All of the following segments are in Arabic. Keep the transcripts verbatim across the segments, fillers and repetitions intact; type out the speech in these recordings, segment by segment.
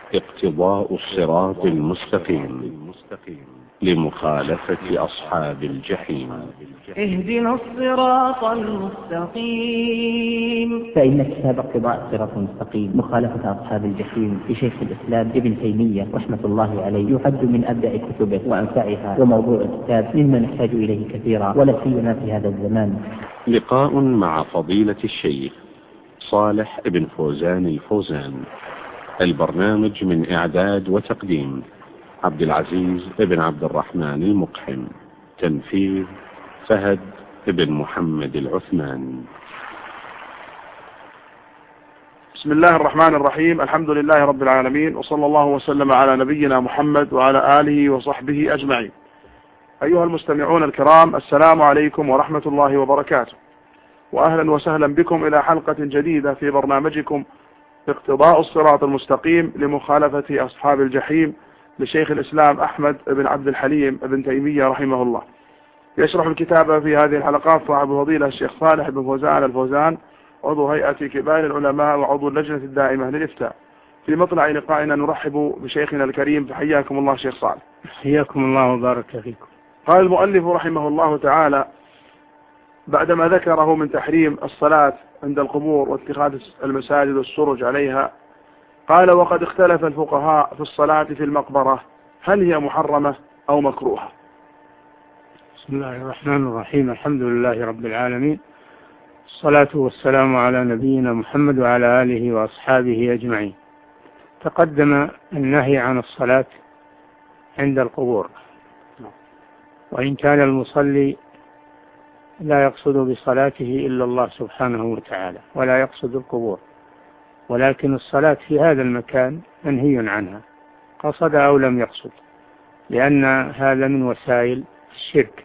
اقتضاء الصراط المستقيم لمخالفة أصحاب الجحيم. اهدنا الصراط المستقيم. فإن كتاب اقتضاء الصراط المستقيم مخالفة أصحاب الجحيم لشيخ الإسلام ابن تيمية رحمة الله عليه يعد من أبدع كتبه وأنفعها، وموضوع الكتاب مما نحتاج إليه كثيرا ولا سيما في هذا الزمان. لقاء مع فضيلة الشيخ صالح بن فوزان الفوزان. البرنامج من إعداد وتقديم عبد العزيز بن عبد الرحمن المقحم. تنفيذ فهد بن محمد العثمان. بسم الله الرحمن الرحيم. الحمد لله رب العالمين، وصلى الله وسلم على نبينا محمد وعلى آله وصحبه أجمعين. أيها المستمعون الكرام، السلام عليكم ورحمة الله وبركاته، وأهلا وسهلا بكم إلى حلقة جديدة في برنامجكم اقتضاء الصراط المستقيم لمخالفة أصحاب الجحيم لشيخ الإسلام أحمد بن عبد الحليم بن تيمية رحمه الله. يشرح الكتاب في هذه الحلقات صاحب الفضيلة الشيخ صالح بن فوزان الفوزان، عضو هيئة كبار العلماء وعضو اللجنة الدائمة للإفتاء. في مطلع لقائنا نرحب بشيخنا الكريم، فحياكم الله شيخ صالح. حياكم الله وبارك فيكم. قال المؤلف رحمه الله تعالى بعدما ذكره من تحريم الصلاة عند القبور واتخاذ المساجد والسرج عليها، قال: وقد اختلف الفقهاء في الصلاة في المقبرة، هل هي محرمة أو مكروهة؟ بسم الله الرحمن الرحيم. الحمد لله رب العالمين، الصلاة والسلام على نبينا محمد وعلى آله وأصحابه أجمعين. تقدم النهي عن الصلاة عند القبور، وإن كان المصلي لا يقصد بصلاته إلا الله سبحانه وتعالى ولا يقصد القبور، ولكن الصلاة في هذا المكان منهي عنها قصد أو لم يقصد، لأن هذا من وسائل الشرك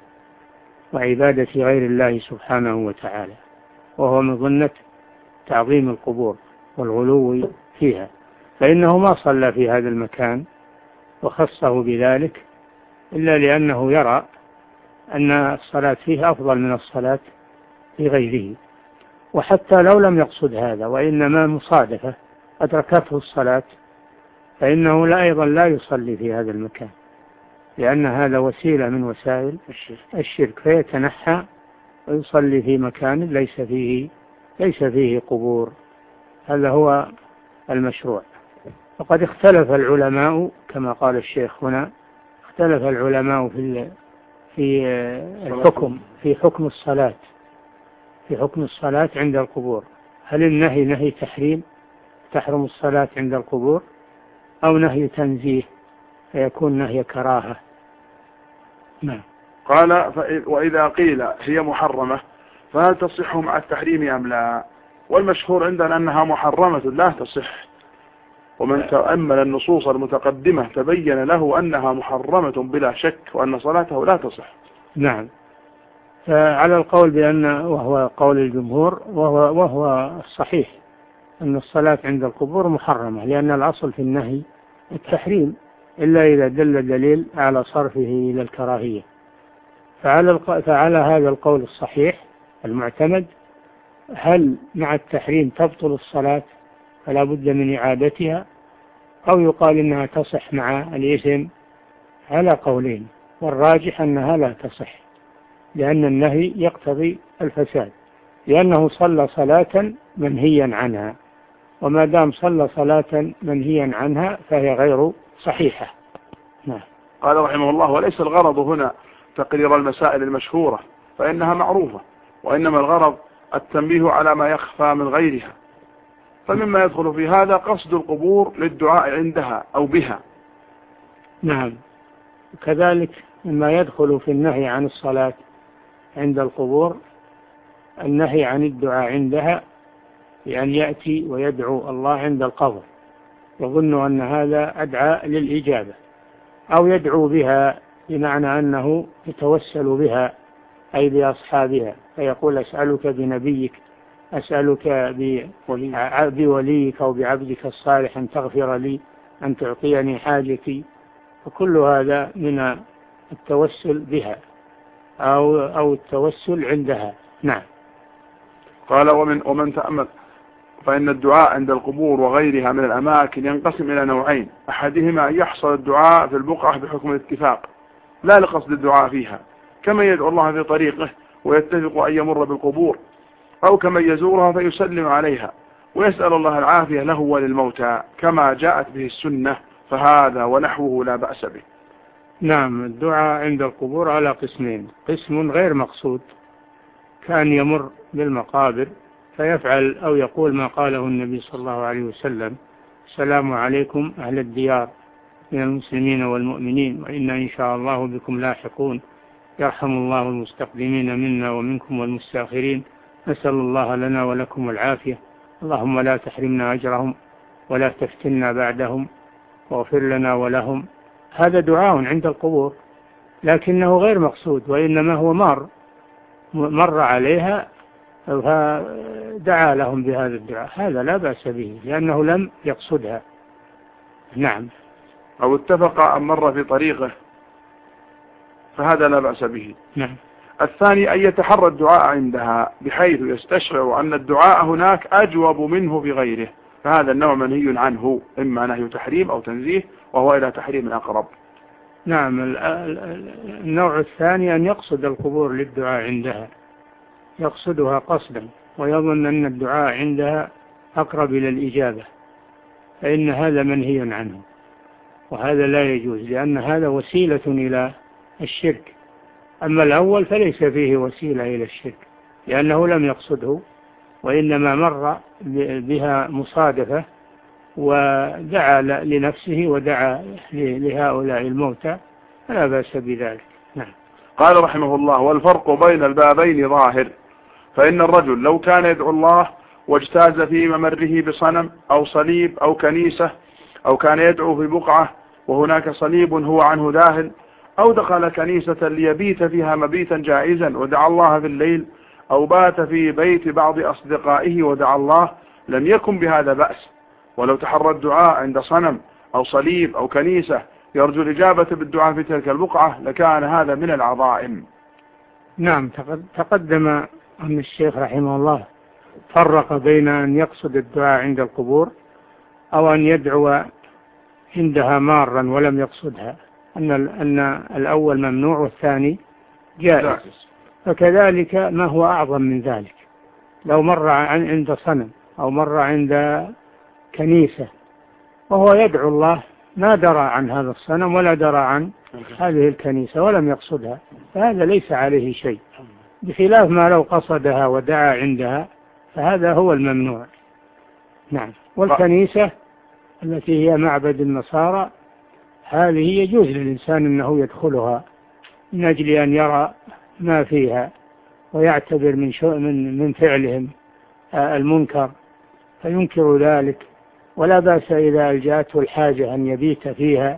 وعبادة غير الله سبحانه وتعالى، وهو من ضمن تعظيم القبور والغلو فيها، فإنه ما صلى في هذا المكان وخصه بذلك إلا لأنه يرى أن الصلاة فيه أفضل من الصلاة في غيره. وحتى لو لم يقصد هذا وإنما مصادفة أدركته الصلاة، فإنه لا أيضا لا يصلي في هذا المكان، لأن هذا وسيلة من وسائل الشرك، فيتنحى ويصلي في مكان ليس فيه ليس فيه قبور. هذا هو المشروع. وقد اختلف العلماء كما قال الشيخ هنا، اختلف العلماء في في الحكم في حكم الصلاة في حكم الصلاة عند القبور. هل النهي نهي تحريم تحرم الصلاة عند القبور، أو نهي تنزيه فيكون نهي كراهة؟ نعم. قال: وإذا قيل هي محرمة فهل تصح مع التحريم أم لا؟ والمشهور عندنا أنها محرمة لا تصح، ومن تأمل النصوص المتقدمة تبين له أنها محرمة بلا شك، وأن صلاته لا تصح. نعم، فعلى القول بأن وهو قول الجمهور وهو, وهو الصحيح أن الصلاة عند القبور محرمة، لأن الأصل في النهي التحريم إلا إذا دل دليل على صرفه إلى الكراهية. فعلى, فعلى هذا القول الصحيح المعتمد، هل مع التحريم تبطل الصلاة فلا بد من إعادتها، أو يقال إنها تصح مع الإثم؟ على قولين، والراجح أنها لا تصح، لأن النهي يقتضي الفساد، لأنه صلى صلاة منهيا عنها، وما دام صلى صلاة منهيا عنها فهي غير صحيحة. نعم. قال رحمه الله: وليس الغرض هنا تقرير المسائل المشهورة فإنها معروفة، وإنما الغرض التنبيه على ما يخفى من غيرها. فمما يدخل في هذا قصد القبور للدعاء عندها أو بها. نعم، كذلك مما يدخل في النهي عن الصلاة عند القبور النهي عن الدعاء عندها، بأن يأتي ويدعو الله عند القبر، يظن أن هذا أدعى للإجابة، أو يدعو بها بمعنى أنه يتوسل بها أي بأصحابها، فيقول: أسألك بنبيك، أسألك بوليك أو بعبدك الصالح أن تغفر لي، أن تعطيني حاجتي. وكل هذا من التوسل بها أو, أو التوسل عندها. نعم. قال: ومن, ومن تأمل فإن الدعاء عند القبور وغيرها من الأماكن ينقسم إلى نوعين، أحدهما أن يحصل الدعاء في البقعة بحكم الاتفاق لا لقصد الدعاء فيها، كما يدعو الله في طريقه ويتفق أن يمر بالقبور، أو كما يزورها فيسلم عليها ويسأل الله العافية له وللموتى كما جاءت به السنة، فهذا ونحوه لا بأس به. نعم، الدعاء عند القبور على قسمين: قسم غير مقصود كان يمر بالمقابر فيفعل أو يقول ما قاله النبي صلى الله عليه وسلم: السلام عليكم أهل الديار من المسلمين والمؤمنين وإنا إن شاء الله بكم لاحقون، يرحم الله المستقدمين منا ومنكم والمستاخرين، نسأل الله لنا ولكم العافية، اللهم لا تحرمنا أجرهم ولا تفتنا بعدهم واغفر لنا ولهم. هذا دعاء عند القبور لكنه غير مقصود، وإنما هو مر مر عليها فدعا لهم بهذا الدعاء، هذا لا بأس به لأنه لم يقصدها. نعم. أو اتفق أن مر في طريقه فهذا لا بأس به. نعم. الثاني أن يتحرى الدعاء عندها بحيث يستشعر أن الدعاء هناك أجوب منه بغيره، فهذا النوع منهي عنه، إما نهي تحريم أو تنزيه، وهو إلى تحريم أقرب. نعم. النوع الثاني أن يقصد القبور للدعاء عندها، يقصدها قصدا ويظن أن الدعاء عندها أقرب إلى الإجابة، فإن هذا منهي عنه، وهذا لا يجوز لأن هذا وسيلة إلى الشرك. أما الأول فليس فيه وسيلة إلى الشرك لأنه لم يقصده، وإنما مر بها مصادفة ودعا لنفسه ودعا لهؤلاء الموتى، فلا بأس بذلك. نعم. قال رحمه الله: والفرق بين البابين ظاهر، فإن الرجل لو كان يدعو الله واجتاز في ممره بصنم أو صليب أو كنيسة، أو كان يدعو في بقعة وهناك صليب هو عنه ذاهل، أو دخل كنيسة ليبيت فيها مبيتا جائزا ودعا الله في الليل، أو بات في بيت بعض أصدقائه ودعا الله، لم يكن بهذا بأس. ولو تحرى الدعاء عند صنم أو صليب أو كنيسة يرجو الإجابة بالدعاء في تلك البقعة لكان هذا من العظائم. نعم. تقدم أن الشيخ رحمه الله فرق بين أن يقصد الدعاء عند القبور أو أن يدعو عندها مارا ولم يقصدها، أن أن الأول ممنوع والثاني جائز. فكذلك ما هو أعظم من ذلك، لو مر عند صنم أو مر عند كنيسة وهو يدعو الله ما درى عن هذا الصنم ولا درى عن هذه الكنيسة ولم يقصدها، فهذا ليس عليه شيء، بخلاف ما لو قصدها ودعا عندها فهذا هو الممنوع. نعم. والكنيسة التي هي معبد النصارى هذه يجوز للإنسان أنه يدخلها من أجل أن يرى ما فيها ويعتبر من من من فعلهم المنكر فينكر ذلك، ولا بأس إذا ألجأته الحاجة أن يبيت فيها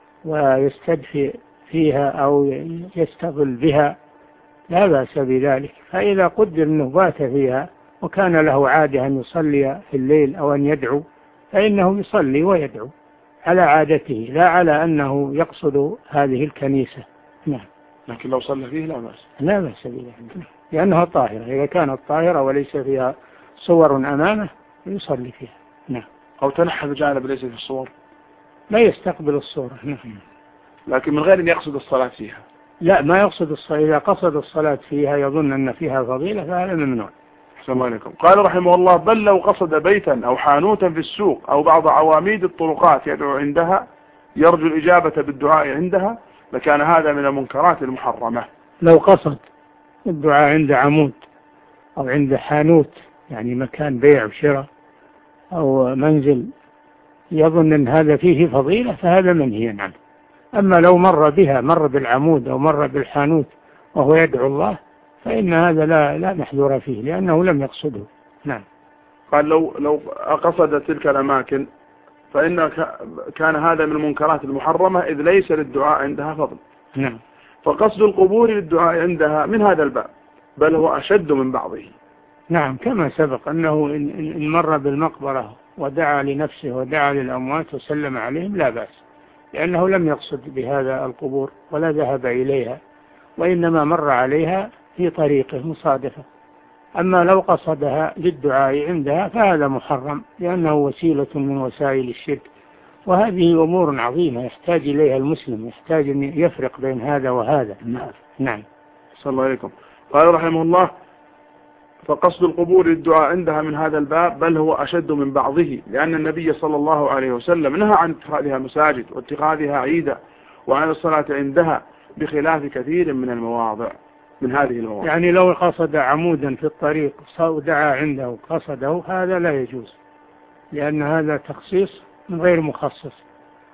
ويستدفئ فيها أو يستظل بها، لا بأس بذلك. فإذا قدر أنه بات فيها وكان له عادة أن يصلي في الليل أو أن يدعو فإنه يصلي ويدعو على عادته، لا على أنه يقصد هذه الكنيسة. نعم. لكن لو صلى فيه لا بأس. لا بأس بذلك لأنها طاهرة، إذا كانت طاهرة وليس فيها صور أمامه يصلي فيها. نعم. أو تنحى بجانب ليس في الصور، لا يستقبل الصورة. نعم. لكن من غير أن يقصد الصلاة فيها. لا، ما يقصد الصلاة، إذا قصد الصلاة فيها يظن أن فيها فضيلة فهذا ممنوع. السلام عليكم. قال رحمه الله: بل لو قصد بيتا أو حانوتا في السوق أو بعض عواميد الطرقات يدعو عندها يرجو الإجابة بالدعاء عندها لكان هذا من المنكرات المحرمة. لو قصد الدعاء عند عمود أو عند حانوت، يعني مكان بيع وشراء أو منزل، يظن أن هذا فيه فضيلة فهذا منهي عنه. أما لو مر بها، مر بالعمود أو مر بالحانوت وهو يدعو الله، فإن هذا لا لا محذور فيه لأنه لم يقصده. نعم. قال لو لو قصد تلك الأماكن فإن كان هذا من المنكرات المحرمة إذ ليس للدعاء عندها فضل. نعم. فقصد القبور للدعاء عندها من هذا الباب، بل هو أشد من بعضه. نعم، كما سبق أنه إن مر بالمقبرة ودعا لنفسه ودعا للأموات وسلم عليهم لا بأس، لأنه لم يقصد بهذا القبور ولا ذهب إليها، وإنما مر عليها في طريقه مصادفة. أما لو قصدها للدعاء عندها فهذا محرم، لأنه وسيلة من وسائل الشرك، وهذه أمور عظيمة يحتاج إليها المسلم، يحتاج أن يفرق بين هذا وهذا. نعم. نعم. صلى الله عليكم. قال رحمه الله: فقصد القبور للدعاء عندها من هذا الباب بل هو أشد من بعضه، لأن النبي صلى الله عليه وسلم نهى عن اتخاذها مساجد واتخاذها عيدا وعن الصلاة عندها، بخلاف كثير من المواضع من هذه المواضع. يعني لو قصد عمودا في الطريق ودعا عنده قصده هذا لا يجوز، لأن هذا تخصيص من غير مخصص.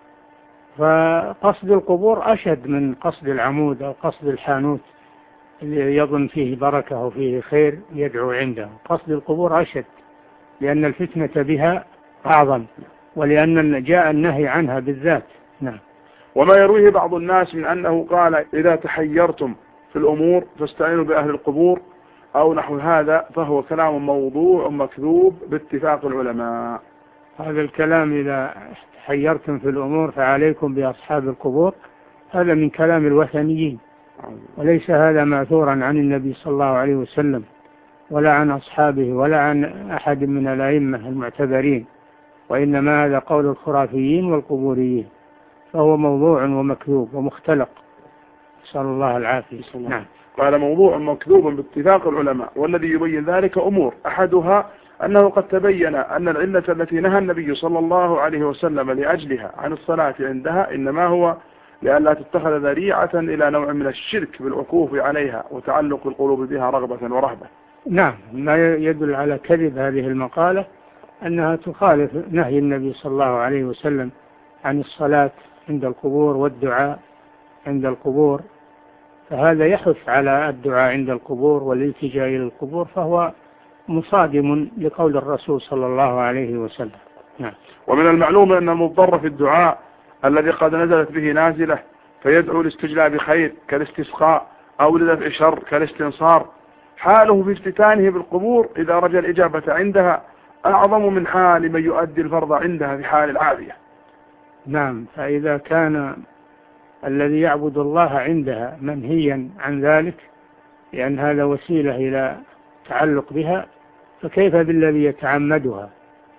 فقصد القبور أشد من قصد العمود أو قصد الحانوت اللي يظن فيه بركة وفيه خير يدعو عنده. قصد القبور أشد، لأن الفتنة بها أعظم، ولأن جاء النهي عنها بالذات. نعم. وما يرويه بعض الناس من أنه قال: إذا تحيرتم في الأمور فاستعينوا بأهل القبور أو نحو هذا، فهو كلام موضوع مكذوب باتفاق العلماء. هذا الكلام إذا تحيرتم في الأمور فعليكم بأصحاب القبور، هذا من كلام الوثنيين، وليس هذا ماثورا عن النبي صلى الله عليه وسلم ولا عن أصحابه ولا عن أحد من الأئمة المعتبرين، وإنما هذا قول الخرافيين والقبوريين، فهو موضوع ومكذوب ومختلق، نسأل الله العافية. نعم. قال: موضوع مكذوب باتفاق العلماء، والذي يبين ذلك أمور، أحدها أنه قد تبين أن العلة التي نهى النبي صلى الله عليه وسلم لأجلها عن الصلاة عندها إنما هو لئلا تتخذ ذريعة إلى نوع من الشرك بالعكوف عليها وتعلق القلوب بها رغبة ورهبة. نعم. ما يدل على كذب هذه المقالة أنها تخالف نهي النبي صلى الله عليه وسلم عن الصلاة عند القبور والدعاء عند القبور، فهذا يحث على الدعاء عند القبور والالتجاء إلى القبور، فهو مصادم لقول الرسول صلى الله عليه وسلم. نعم. ومن المعلوم أن المضطر في الدعاء الذي قد نزلت به نازلة فيدعو لاستجلاب خير كالاستسقاء أو لدفع شر كالاستنصار، حاله في افتتانه بالقبور إذا رجى الإجابة عندها أعظم من حال من يؤدي الفرض عندها في حال العافية. نعم. فإذا كان الذي يعبد الله عندها منهيا عن ذلك لأن هذا وسيلة إلى تعلق بها، فكيف بالذي يتعمدها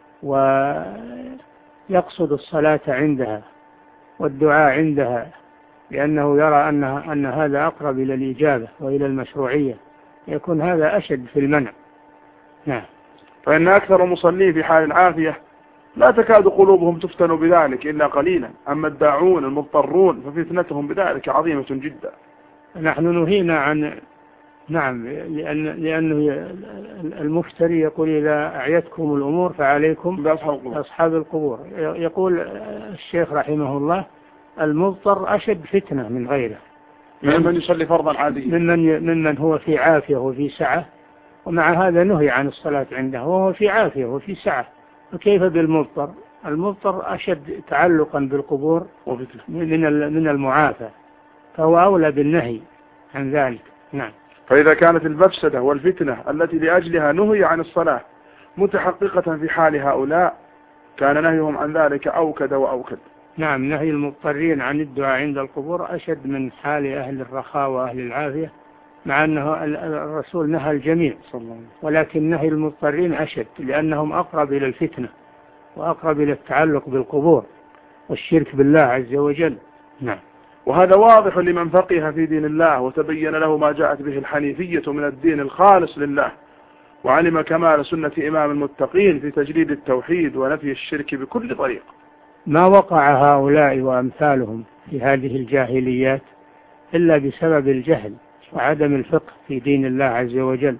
ويقصد الصلاة عندها والدعاء عندها لأنه يرى أنها أن هذا أقرب إلى الإجابة وإلى المشروعية، يكون هذا أشد في المنع. نعم. فإن أكثر مصلين في حال العافية لا تكاد قلوبهم تفتن بذلك إلا قليلا، أما الداعون المضطرون ففتنتهم بذلك عظيمة جدا. نحن نهينا عن نعم لأن لأنه المفتري يقول: إذا أعيتكم الأمور فعليكم بأصحاب القبور. يقول الشيخ رحمه الله: المضطر أشد فتنة من غيره، ممن يصلي فرضا عاديا، ممن ممن هو في عافية وفي سعة، ومع هذا نهي عن الصلاة عنده وهو في عافية وفي سعة، فكيف بالمضطر؟ المضطر أشد تعلقا بالقبور من من المعافى، فهو أولى بالنهي عن ذلك. نعم. فإذا كانت المفسدة والفتنة التي لأجلها نهي عن الصلاة متحققة في حال هؤلاء، كان نهيهم عن ذلك أوكد وأوكد. نعم. نهي المضطرين عن الدعاء عند القبور أشد من حال أهل الرخاء وأهل العافية، مع أنه الرسول نهى الجميع، ولكن نهي المضطرين أشد لأنهم أقرب إلى الفتنة وأقرب إلى التعلق بالقبور والشرك بالله عز وجل. نعم. وهذا واضح لمن فقه في دين الله وتبين له ما جاءت به الحنيفية من الدين الخالص لله، وعلم كمال سنة إمام المتقين في تجريد التوحيد ونفي الشرك بكل طريق. ما وقع هؤلاء وأمثالهم في هذه الجاهليات إلا بسبب الجهل وعدم الفقه في دين الله عز وجل،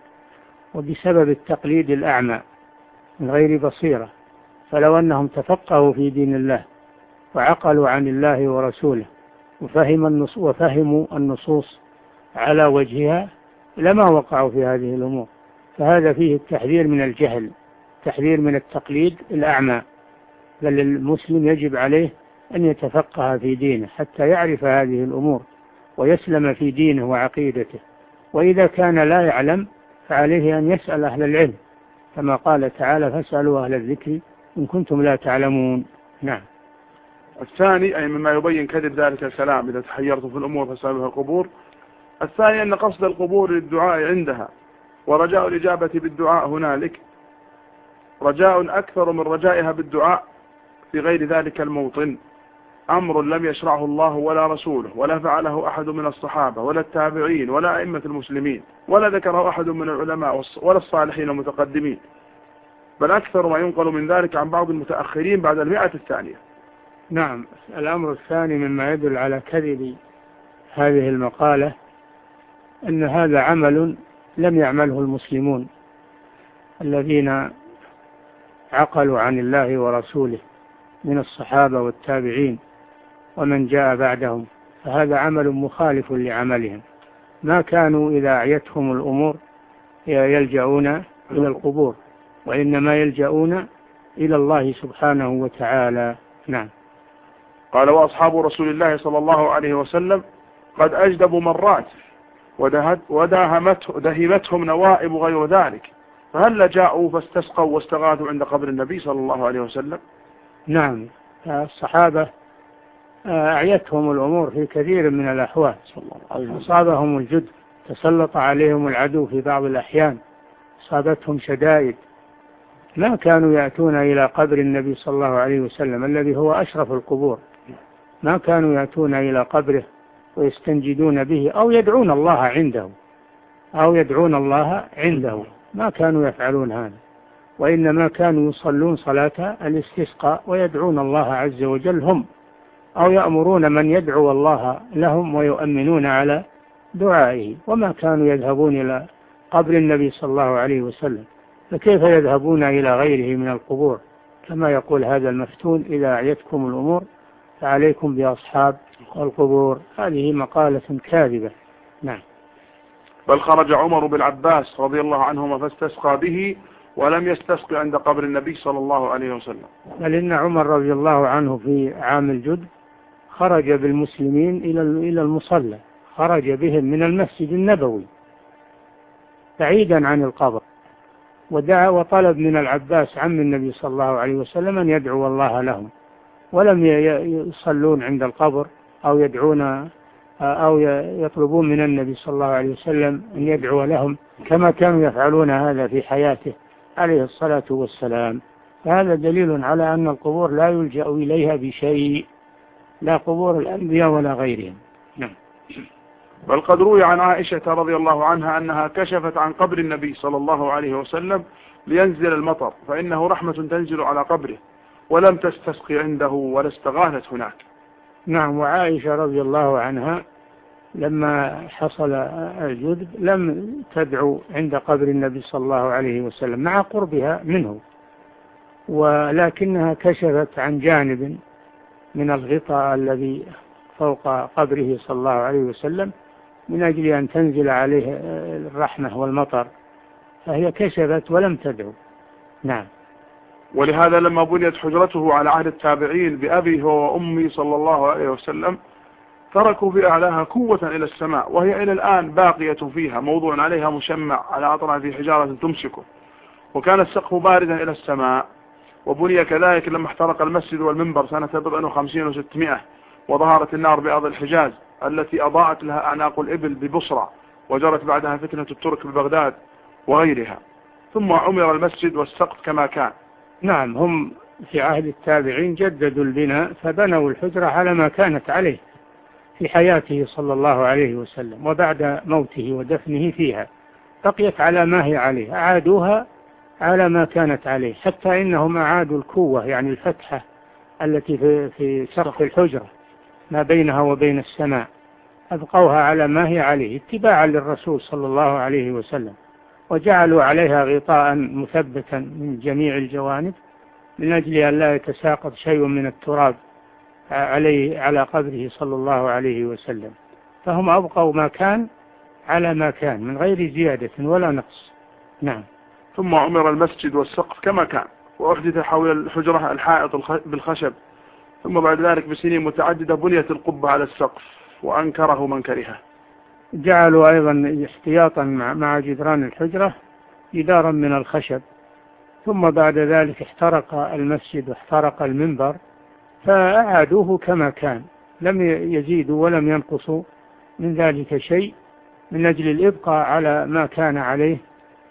وبسبب التقليد الأعمى من غير بصيرة. فلو أنهم تفقهوا في دين الله وعقلوا عن الله ورسوله وفهم النص وفهموا النصوص على وجهها لما وقعوا في هذه الأمور. فهذا فيه التحذير من الجهل، تحذير من التقليد الأعمى، بل المسلم يجب عليه أن يتفقه في دينه حتى يعرف هذه الأمور ويسلم في دينه وعقيدته، وإذا كان لا يعلم فعليه أن يسأل أهل العلم، كما قال تعالى: فاسألوا أهل الذكر إن كنتم لا تعلمون. نعم. الثاني أي مما يبين كذب ذلك الكلام: إذا تحيرتم في الأمور فاسألوها القبور. الثاني أن قصد القبور للدعاء عندها ورجاء الإجابة بالدعاء هنالك رجاء أكثر من رجائها بالدعاء في غير ذلك الموطن، أمر لم يشرعه الله ولا رسوله ولا فعله أحد من الصحابة ولا التابعين ولا أئمة المسلمين ولا ذكره أحد من العلماء ولا الصالحين المتقدمين، بل أكثر ما ينقل من ذلك عن بعض المتأخرين بعد المئة الثانية. نعم. الأمر الثاني مما يدل على كذب هذه المقالة أن هذا عمل لم يعمله المسلمون الذين عقلوا عن الله ورسوله من الصحابة والتابعين ومن جاء بعدهم، فهذا عمل مخالف لعملهم. ما كانوا إذا أعيتهم الأمور يلجؤون إلى القبور، وإنما يلجؤون إلى الله سبحانه وتعالى. نعم. قال وأصحاب رسول الله صلى الله عليه وسلم قد أجدبوا مرات وداهمته دهمتهم نوائب غير ذلك، فهل جاءوا فاستسقوا واستغاثوا عند قبر النبي صلى الله عليه وسلم؟ نعم. الصحابة أعيتهم الأمور في كثير من الأحوال، أصابهم الجد، تسلط عليهم العدو في بعض الأحيان، أصابتهم شدائد، ما كانوا يأتون إلى قبر النبي صلى الله عليه وسلم الذي هو أشرف القبور، ما كانوا يأتون إلى قبره ويستنجدون به أو يدعون الله عنده أو يدعون الله عنده ما كانوا يفعلون هذا، وإنما كانوا يصلون صلاة الاستسقاء ويدعون الله عز وجل هم، أو يأمرون من يدعو الله لهم ويؤمنون على دعائه، وما كانوا يذهبون إلى قبر النبي صلى الله عليه وسلم، فكيف يذهبون إلى غيره من القبور؟ كما يقول هذا المفتون إذا أعيتكم الأمور فعليكم بأصحاب القبور. هذه مقالة كاذبة. نعم. بل خرج عمر بن العباس رضي الله عنهما فاستسقى به ولم يستسقي عند قبر النبي صلى الله عليه وسلم. بل إن عمر رضي الله عنه في عام الجد خرج بالمسلمين إلى إلى المصلى، خرج بهم من المسجد النبوي بعيدا عن القبر، ودعا وطلب من العباس عم النبي صلى الله عليه وسلم أن يدعو الله لهم، ولم يصلون عند القبر أو يدعون أو يطلبون من النبي صلى الله عليه وسلم أن يدعو لهم كما كانوا يفعلون هذا في حياته عليه الصلاة والسلام. فهذا دليل على أن القبور لا يلجأ إليها بشيء، لا قبور الأنبياء ولا غيرهم. نعم. بل قد روي عن عائشة رضي الله عنها أنها كشفت عن قبر النبي صلى الله عليه وسلم لينزل المطر، فإنه رحمة تنزل على قبره، ولم تستسقي عنده ولا استغاثت هناك. نعم. وعائشة رضي الله عنها لما حصل الجذب لم تدعو عند قبر النبي صلى الله عليه وسلم مع قربها منه، ولكنها كشفت عن جانب من الغطاء الذي فوق قبره صلى الله عليه وسلم من أجل أن تنزل عليه الرحمة والمطر، فهي كشفت ولم تدعو. نعم. ولهذا لما بنيت حجرته على عهد التابعين بأبي هو وأمي صلى الله عليه وسلم تركوا بأعلاها قوة إلى السماء، وهي إلى الآن باقية فيها، موضوع عليها مشمع على أطراف حجارة تمسكه، وكان السقف باردا إلى السماء. وبني كذلك لما احترق المسجد والمنبر سنة بضع وخمسين وستمائة، وظهرت النار بأرض الحجاز التي أضاءت لها أعناق الإبل ببصرة، وجرت بعدها فتنة الترك ببغداد وغيرها، ثم عمر المسجد والسقف كما كان. نعم. هم في عهد التابعين جددوا البناء فبنوا الحجرة على ما كانت عليه في حياته صلى الله عليه وسلم، وبعد موته ودفنه فيها بقيت على ما هي عليه، أعادوها على ما كانت عليه، حتى إنهم أعادوا الكوة يعني الفتحة التي في, في سقف الحجرة ما بينها وبين السماء، أبقوها على ما هي عليه اتباعا للرسول صلى الله عليه وسلم، وجعلوا عليها غطاء مثبتا من جميع الجوانب من أجل أن لا يتساقط شيء من التراب عليه على قبره صلى الله عليه وسلم، فهم أبقوا ما كان على ما كان من غير زيادة ولا نقص. نعم. ثم عمر المسجد والسقف كما كان، وأحدث حول الحجرة الحائط بالخشب، ثم بعد ذلك بسنين متعددة بنيت القبة على السقف وأنكره من كرهه. جعلوا أيضا احتياطا مع جدران الحجرة جدارا من الخشب، ثم بعد ذلك احترق المسجد واحترق المنبر فأعادوه كما كان، لم يزيدوا ولم ينقصوا من ذلك شيء من أجل الإبقاء على ما كان عليه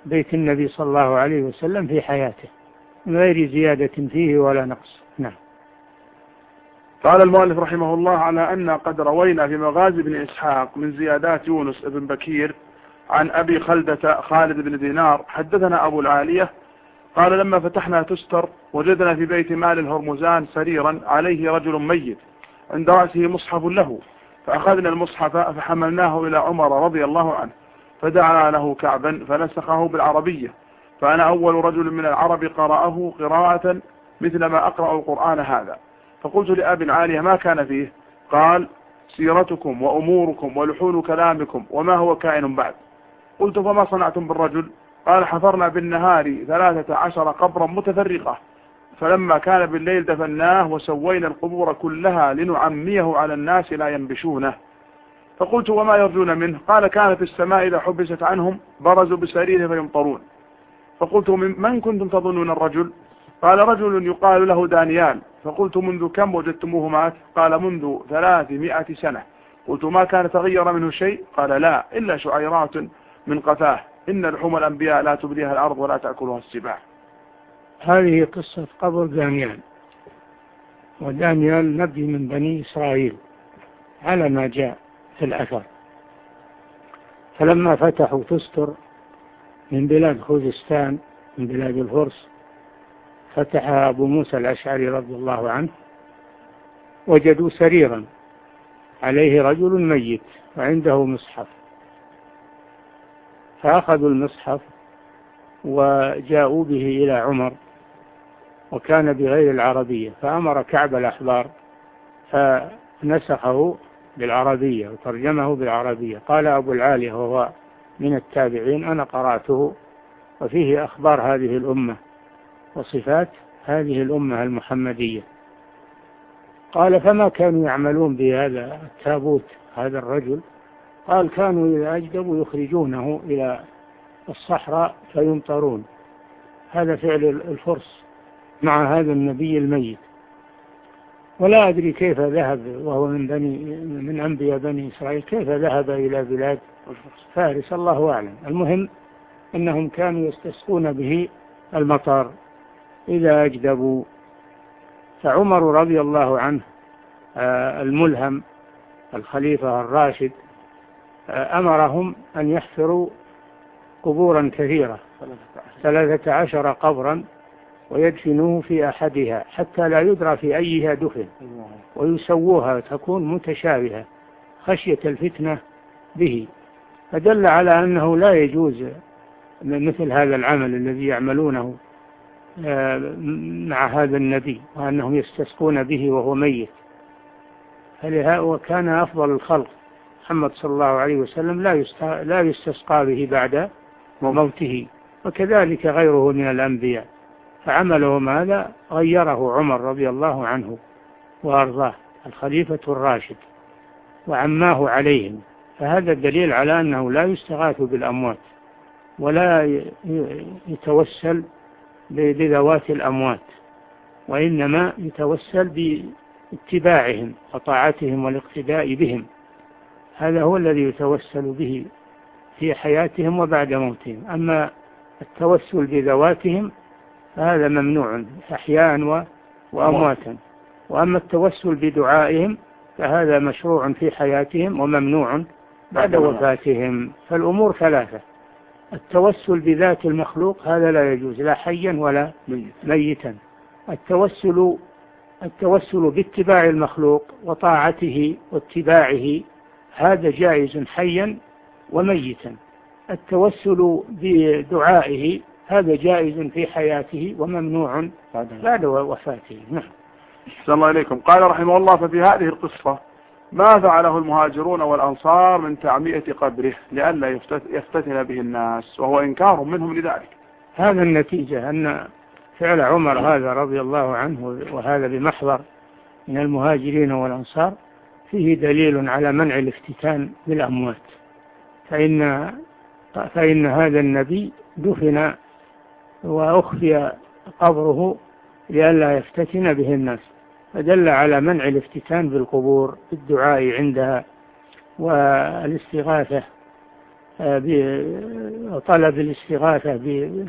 بيت النبي صلى الله عليه وسلم في حياته من غير زيادة فيه ولا نقص. نعم. قال المؤلف رحمه الله: على أن قد روينا في مغازي بن إسحاق من زيادات يونس بن بكير عن أبي خلدة خالد بن دينار حدثنا أبو العالية قال: لما فتحنا تستر وجدنا في بيت مال الهرمزان سريرا عليه رجل ميت عند رأسه مصحف له، فأخذنا المصحف فحملناه إلى عمر رضي الله عنه فدعا له كعبا فنسخه بالعربية، فأنا أول رجل من العرب قرأه قراءة مثل ما أقرأ القرآن هذا. فقلت لأبي العالية: ما كان فيه؟ قال: سيرتكم وأموركم ولحون كلامكم وما هو كائن بعد. قلت: فما صنعتم بالرجل؟ قال: حفرنا بالنهار ثلاثة عشر قبرا متفرقة، فلما كان بالليل دفناه وسوينا القبور كلها لنعميه على الناس لا ينبشونه. فقلت: وما يرجون منه؟ قال: كان في السماء إذا حبست عنهم برزوا بسريره فيمطرون. فقلت: من كنتم تظنون الرجل؟ قال: رجل يقال له دانيال. فقلت: منذ كم وجدتموه مات؟ قال: منذ ثلاثمائة سنة. قلت: ما كان تغير منه شيء؟ قال: لا، إلا شعيرات من قفاه، إن لحوم الأنبياء لا تبليها الأرض ولا تأكلها السباع. هذه قصة قبر دانيال، ودانيال نبي من بني إسرائيل على ما جاء في الأثر. فلما فتحوا تستر من بلاد خوزستان من بلاد الفرس، فتحها أبو موسى الأشعري رضي الله عنه، وجدوا سريرا عليه رجل ميت وعنده مصحف، فأخذوا المصحف وجاءوا به إلى عمر، وكان بغير العربية، فأمر كعب الأحبار فنسخه بالعربية وترجمه بالعربية. قال أبو العالية وهو من التابعين: أنا قرأته وفيه أخبار هذه الأمة وصفات هذه الأمة المحمدية. قال: فما كانوا يعملون بهذا التابوت هذا الرجل؟ قال: كانوا إذا أجدبوا يخرجونه إلى الصحراء فيمطرون. هذا فعل الفرس مع هذا النبي الميت. ولا أدري كيف ذهب وهو من بني من أنبياء بني إسرائيل، كيف ذهب إلى بلاد فارس، الله أعلم. المهم أنهم كانوا يستسقون به المطر إذا أجدبوا. فعمر رضي الله عنه الملهم الخليفة الراشد أمرهم أن يحفروا قبورا كثيرة، ثلاثة عشر قبرا، ويدفنوه في أحدها حتى لا يدرى في أيها دفن، ويسووها تكون متشابهة خشية الفتنة به. فدل على أنه لا يجوز مثل هذا العمل الذي يعملونه مع هذا النبي، وأنهم يستسقون به وهو ميت. وكان أفضل الخلق محمد صلى الله عليه وسلم لا يستسقى به بعد موته، وكذلك غيره من الأنبياء. فعملهم هذا غيره عمر رضي الله عنه وأرضاه الخليفة الراشد وعماه عليهم. فهذا الدليل على أنه لا يستغاث بالأموات ولا يتوسل بذوات الأموات، وإنما يتوسل باتباعهم وطاعتهم والاقتداء بهم. هذا هو الذي يتوسل به في حياتهم وبعد موتهم. أما التوسل بذواتهم فهذا ممنوع أحياء وأمواتا، وأما التوسل بدعائهم فهذا مشروع في حياتهم وممنوع بعد وفاتهم. فالأمور ثلاثة: التوسل بذات المخلوق هذا لا يجوز لا حيا ولا ميتا. التوسل التوسل باتباع المخلوق وطاعته واتباعه هذا جائز حيا وميتا. التوسل بدعائه هذا جائز في حياته وممنوع بعد وفاته. نعم. صلى الله عليكم. قال رحمه الله: ففي هذه القصة ما فعله المهاجرون والأنصار من تعمية قبره لئلا يفتتن به الناس، وهو إنكار منهم لذلك. هذا النتيجة أن فعل عمر هذا رضي الله عنه، وهذا بمحضر من المهاجرين والأنصار، فيه دليل على منع الافتتان بالأموات. فإن فإن هذا النبي دفن وأخفي قبره لئلا يفتتن به الناس، فدل على منع الافتتان بالقبور بالدعاء عندها والاستغاثة بطلب الاستغاثة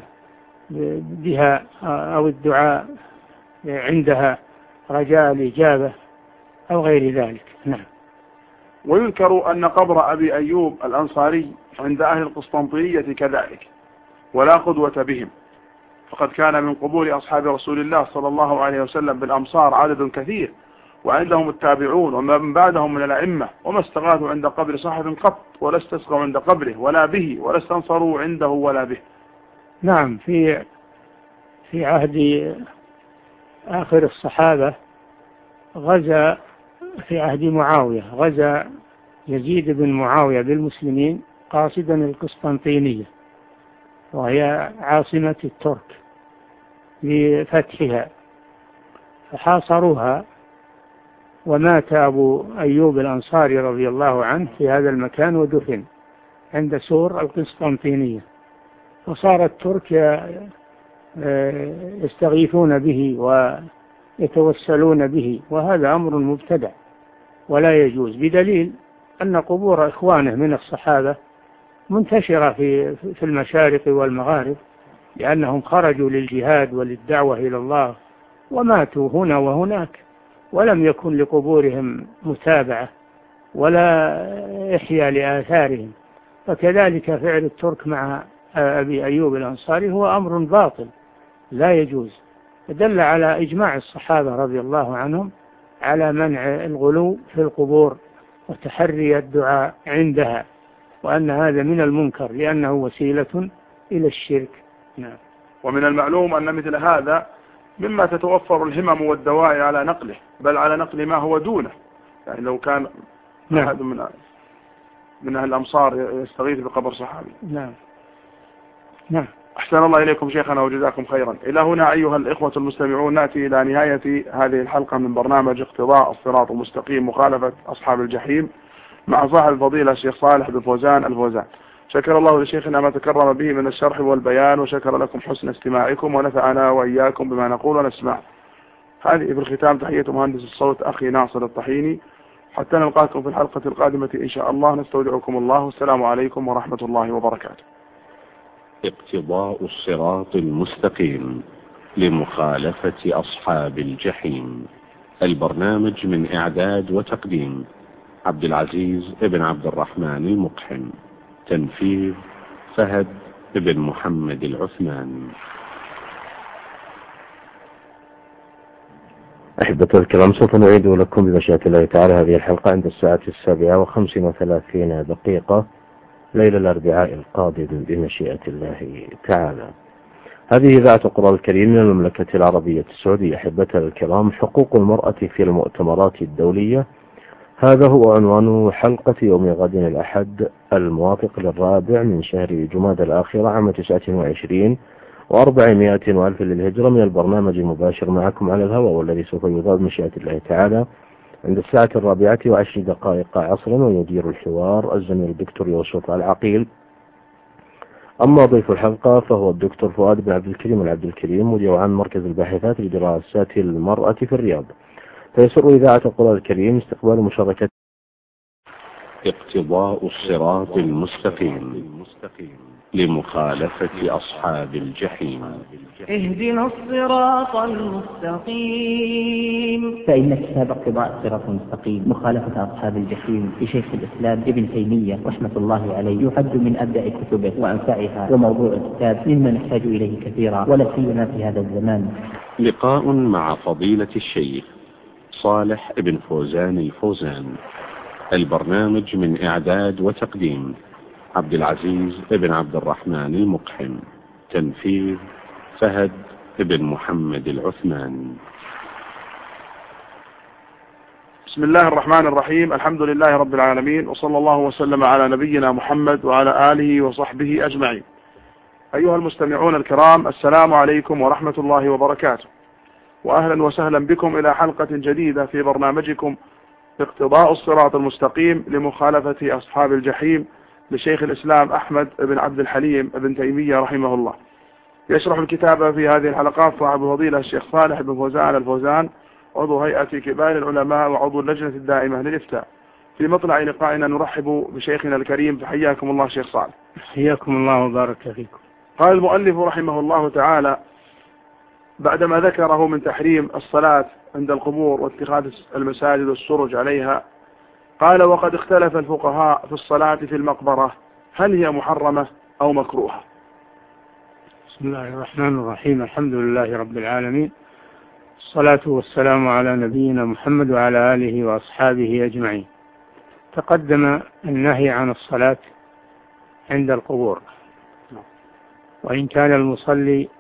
بها أو الدعاء عندها رجاء الإجابة أو غير ذلك. نعم. ويذكر أن قبر أبي أيوب الأنصاري عند أهل القسطنطينية كذلك ولا قدوة بهم، فقد كان من قبور أصحاب رسول الله صلى الله عليه وسلم بالأمصار عدد كثير، وعندهم التابعون ومن بعدهم من الأئمة، وما استغاثوا عند قبر صاحب قط ولا استسقوا عند قبره ولا به ولا استنصروا عنده ولا به. نعم. في في عهد آخر الصحابة غزا في عهد معاوية غزا يزيد بن معاوية بالمسلمين قاصدا القسطنطينية وهي عاصمة الترك لفتحها، فحاصروها، ومات أبو أيوب الأنصاري رضي الله عنه في هذا المكان ودفن عند سور القسطنطينية، وصار الترك يستغيثون به ويتوسلون به، وهذا أمر مبتدع ولا يجوز، بدليل أن قبور إخوانه من الصحابة منتشرة في في المشارق والمغارب، لأنهم خرجوا للجهاد وللدعوة إلى الله وماتوا هنا وهناك، ولم يكن لقبورهم متابعة ولا إحياء لآثارهم. فكذلك فعل الترك مع أبي أيوب الأنصاري هو أمر باطل لا يجوز، دل على إجماع الصحابة رضي الله عنهم على منع الغلو في القبور وتحري الدعاء عندها، وأن هذا من المنكر لأنه وسيلة إلى الشرك. نعم. ومن المعلوم أن مثل هذا مما تتوفر الهمم والدواعي على نقله، بل على نقل ما هو دونه، يعني لو كان نعم. أحد من من أهل الأمصار يستغيث بقبر صحابي. نعم. نعم. أحسن الله إليكم شيخنا وجزاكم خيرا. إلى هنا أيها الإخوة المستمعون نأتي إلى نهاية هذه الحلقة من برنامج اقتضاء الصراط المستقيم مخالفة أصحاب الجحيم مع صاحب الفضيلة الشيخ صالح بن فوزان الفوزان. شكر الله لشيخنا ما تكرم به من الشرح والبيان، وشكر لكم حسن استماعكم، ونفعنا وإياكم بما نقول ونسمع. هذه في الختام تحية مهندس الصوت أخي ناصر الطحيني، حتى نلقاكم في الحلقة القادمة إن شاء الله. نستودعكم الله، والسلام عليكم ورحمة الله وبركاته. اقتضاء الصراط المستقيم لمخالفة أصحاب الجحيم، البرنامج من إعداد وتقديم عبد العزيز ابن عبد الرحمن المقحم، تنفيذ فهد ابن محمد العثمان. أحبة الكرام، سوف نعيد لكم بمشيئة الله تعالى هذه الحلقة عند الساعة السابعة وخمس وثلاثين دقيقة ليلة الأربعاء القادم بمشيئة الله تعالى. هذه إذاعة القرآن الكريم من المملكة العربية السعودية. أحبة الكرام، حقوق المرأة في المؤتمرات الدولية، هذا هو عنوان حلقة يوم غد الأحد الموافق للرابع من شهر جمادى الآخرة عام تسعة وعشرين وأربعمائة وألف للهجرة، من البرنامج المباشر معكم على الهواء، والذي سوف يذاع بمشيئة الله تعالى عند الساعة الرابعة وعشر دقائق عصرا، ويدير الحوار الزميل الدكتور يوسف العقيل. أما ضيف الحلقة فهو الدكتور فؤاد بن عبد الكريم العبد الكريم، مدير عام مركز الباحثات لدراسات المرأة في الرياض. فيسر إذاعة القرآن الكريم استقبال مشاركة. اقتضاء الصراط المستقيم لمخالفة أصحاب الجحيم. اهدنا الصراط المستقيم. فإن كتاب اقتضاء الصراط المستقيم مخالفة أصحاب الجحيم لشيخ الإسلام ابن تيمية رحمة الله عليه يعد من أبدأ كتبه وأنفعها، وموضوع الكتاب مما نحتاج إليه كثيرا ولا سيما في هذا الزمان. لقاء مع فضيلة الشيخ صالح بن فوزان الفوزان، البرنامج من إعداد وتقديم عبد العزيز بن عبد الرحمن المقحم، تنفيذ فهد بن محمد العثمان. بسم الله الرحمن الرحيم. الحمد لله رب العالمين، وصلى الله وسلم على نبينا محمد وعلى آله وصحبه أجمعين. أيها المستمعون الكرام، السلام عليكم ورحمة الله وبركاته، وأهلا وسهلا بكم إلى حلقة جديدة في برنامجكم اقتضاء الصراط المستقيم لمخالفة أصحاب الجحيم لشيخ الإسلام أحمد بن عبد الحليم بن تيمية رحمه الله. يشرح الكتاب في هذه الحلقات صاحب الفضيلة الشيخ صالح بن فوزان الفوزان، عضو هيئة كبار العلماء وعضو اللجنة الدائمة للإفتاء، في مطلع لقائنا نرحب بشيخنا الكريم، فحياكم الله شيخ صالح. حياكم الله وبارك فيكم. قال المؤلف رحمه الله تعالى بعدما ذكره من تحريم الصلاة عند القبور واتخاذ المساجد والسرج عليها، قال: وقد اختلف الفقهاء في الصلاة في المقبرة، هل هي محرمة أو مكروهة؟ بسم الله الرحمن الرحيم. الحمد لله رب العالمين، الصلاة والسلام على نبينا محمد وعلى آله وأصحابه أجمعين. تقدم النهي عن الصلاة عند القبور، وإن كان المصلي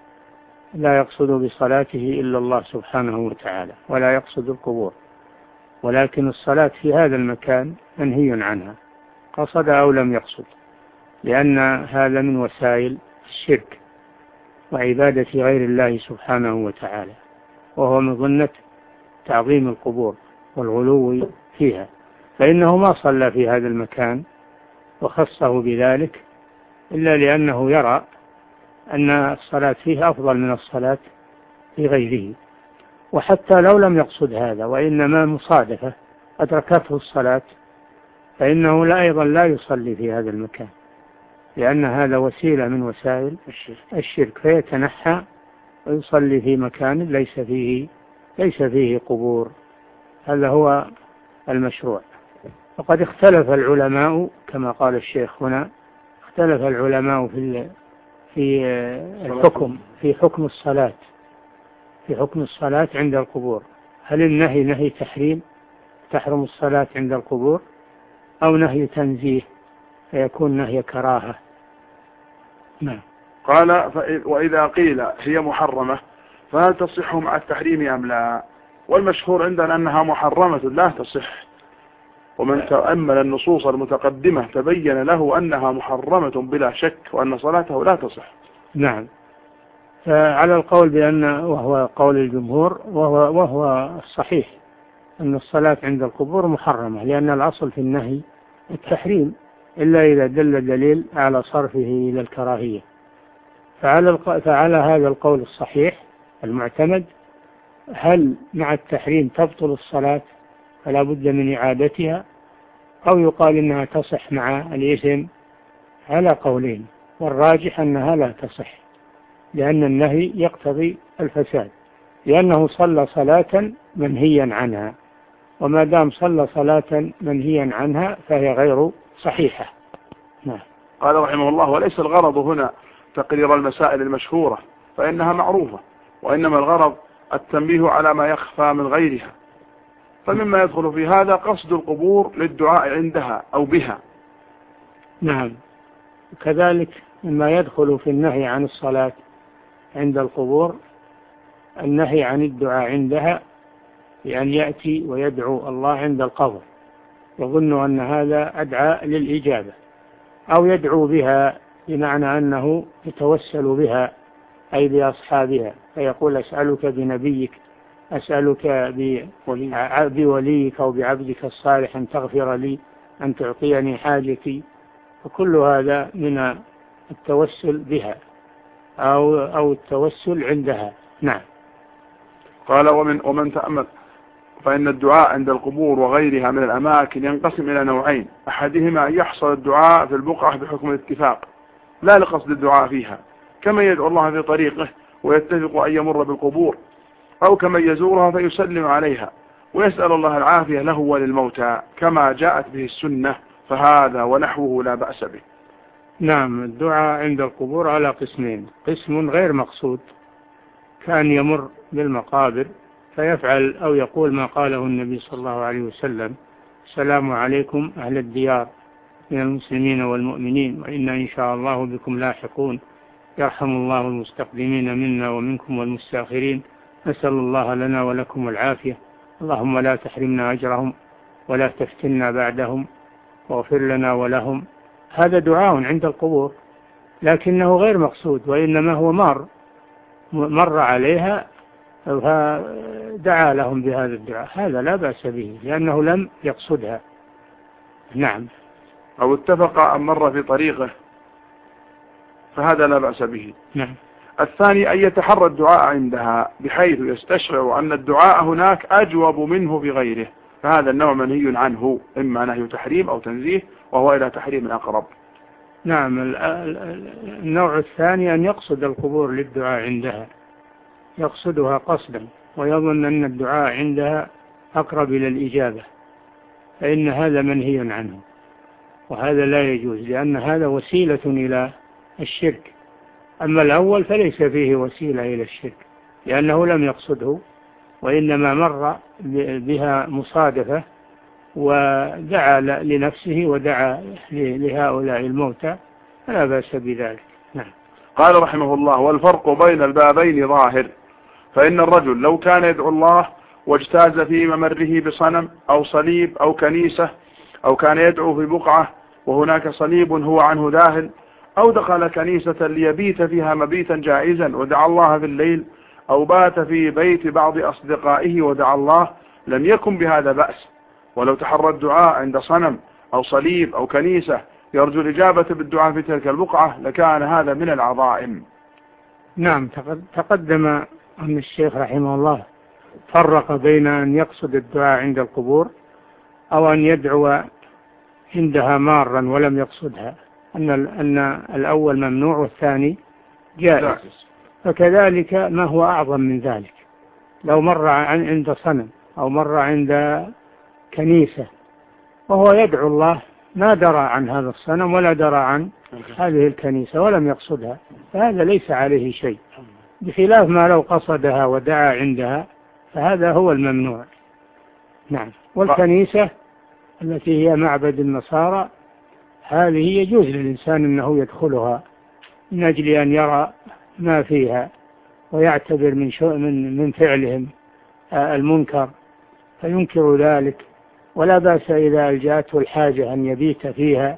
لا يقصد بصلاته إلا الله سبحانه وتعالى ولا يقصد القبور، ولكن الصلاة في هذا المكان منهي عنها قصد أو لم يقصد، لأن هذا من وسائل الشرك وعبادة غير الله سبحانه وتعالى، وهو مظنة تعظيم القبور والغلو فيها، فإنه ما صلى في هذا المكان وخصه بذلك إلا لأنه يرى أن الصلاة فيه أفضل من الصلاة في غيره. وحتى لو لم يقصد هذا وإنما مصادفة أدركته الصلاة، فإنه لا أيضا لا يصلي في هذا المكان، لأن هذا وسيلة من وسائل الشرك، فيتنحى ويصلي في مكان ليس فيه ليس فيه قبور. هذا هو المشروع. وقد اختلف العلماء كما قال الشيخ هنا، اختلف العلماء في في الحكم في حكم الصلاة في حكم الصلاة عند القبور. هل النهي نهي تحريم تحرم الصلاة عند القبور، أو نهي تنزيه فيكون نهي كراهة؟ نعم. قال: وإذا قيل هي محرمة فهل تصح مع التحريم أم لا؟ والمشهور عندنا أنها محرمة لا تصح، ومن تأمل النصوص المتقدمة تبين له أنها محرمة بلا شك، وأن صلاته لا تصح. نعم. فعلى القول بأن وهو قول الجمهور وهو, وهو الصحيح أن الصلاة عند القبور محرمة، لأن الأصل في النهي التحريم إلا إذا دل دليل على صرفه إلى الكراهية. فعلى, الق... فعلى هذا القول الصحيح المعتمد، هل مع التحريم تبطل الصلاة فلا بد من إعادتها، أو يقال إنها تصح مع الإثم؟ على قولين، والراجح أنها لا تصح، لأن النهي يقتضي الفساد، لأنه صلى صلاة منهيا عنها، وما دام صلى صلاة منهيا عنها فهي غير صحيحة. نعم. قال رحمه الله: وليس الغرض هنا تقرير المسائل المشهورة فإنها معروفة، وإنما الغرض التنبيه على ما يخفى من غيرها. فمما يدخل في هذا قصد القبور للدعاء عندها أو بها. نعم. كذلك مما يدخل في النهي عن الصلاة عند القبور النهي عن الدعاء عندها، بأن يأتي ويدعو الله عند القبر، يظن أن هذا أدعى للإجابة، أو يدعو بها بمعنى أنه يتوسل بها أي بأصحابها، فيقول: أسألك بنبيك، أسألك بوليك أو بعبدك الصالح أن تغفر لي، أن تعطيني حاجتي. وكل هذا من التوسل بها أو أو التوسل عندها. نعم. قال: ومن ومن تأمل فإن الدعاء عند القبور وغيرها من الأماكن ينقسم إلى نوعين: أحدهما أن يحصل الدعاء في البقعة بحكم الاتفاق لا لقصد الدعاء فيها، كما يدعو الله في طريقه ويتفق أن يمر بالقبور، أو كما يزورها فيسلم عليها ويسأل الله العافية له وللموتى كما جاءت به السنة، فهذا ونحوه لا بأس به. نعم. الدعاء عند القبور على قسمين: قسم غير مقصود، كان يمر بالمقابر فيفعل أو يقول ما قاله النبي صلى الله عليه وسلم: السلام عليكم أهل الديار من المسلمين والمؤمنين، وإنا إن شاء الله بكم لاحقون، يرحم الله المستقدمين منا ومنكم والمستاخرين، نسأل الله لنا ولكم العافية، اللهم لا تحرمنا أجرهم ولا تفتنا بعدهم، واغفر لنا ولهم. هذا دعاء عند القبور، لكنه غير مقصود، وإنما هو مر مر عليها فدعا لهم بهذا الدعاء، هذا لا بأس به لأنه لم يقصدها. نعم. أو اتفق أن مر في طريقه فهذا لا بأس به. نعم. الثاني أن يتحرى الدعاء عندها بحيث يستشعر أن الدعاء هناك أجوب منه في غيره، فهذا النوع منهي عنه، إما نهي تحريم أو تنزيه، وهو إلى تحريم أقرب. نعم. النوع الثاني أن يقصد القبور للدعاء عندها، يقصدها قصدا ويظن أن الدعاء عندها أقرب إلى الإجابة، فإن هذا منهي عنه، وهذا لا يجوز، لأن هذا وسيلة إلى الشرك. أما الأول فليس فيه وسيلة إلى الشرك، لأنه لم يقصده، وإنما مر بها مصادفة ودعا لنفسه ودعا لهؤلاء الموتى، فلا بأس بذلك. نعم. قال رحمه الله: والفرق بين البابين ظاهر، فإن الرجل لو كان يدعو الله واجتاز في ممره بصنم أو صليب أو كنيسة، أو كان يدعو في بقعة وهناك صليب هو عنه ذاهل، أو دخل كنيسة ليبيت فيها مبيتا جائزا ودعا الله في الليل، أو بات في بيت بعض أصدقائه ودعا الله، لم يكن بهذا بأس. ولو تحرى الدعاء عند صنم أو صليب أو كنيسة يرجو الإجابة بالدعاء في تلك البقعة لكان هذا من العظائم. نعم. تقدم أن الشيخ رحمه الله فرق بين أن يقصد الدعاء عند القبور أو أن يدعو عندها مارا ولم يقصدها، أن أن الأول ممنوع والثاني جائز. فكذلك ما هو أعظم من ذلك، لو مر عند صنم أو مر عند كنيسة وهو يدعو الله، ما درى عن هذا الصنم ولا درى عن هذه الكنيسة ولم يقصدها، فهذا ليس عليه شيء، بخلاف ما لو قصدها ودعا عندها، فهذا هو الممنوع. نعم. والكنيسة التي هي معبد النصارى هذه يجوز للإنسان أنه يدخلها من أجل أن يرى ما فيها ويعتبر من من من فعلهم المنكر فينكر ذلك، ولا بأس إذا جاءته الحاجة أن يبيت فيها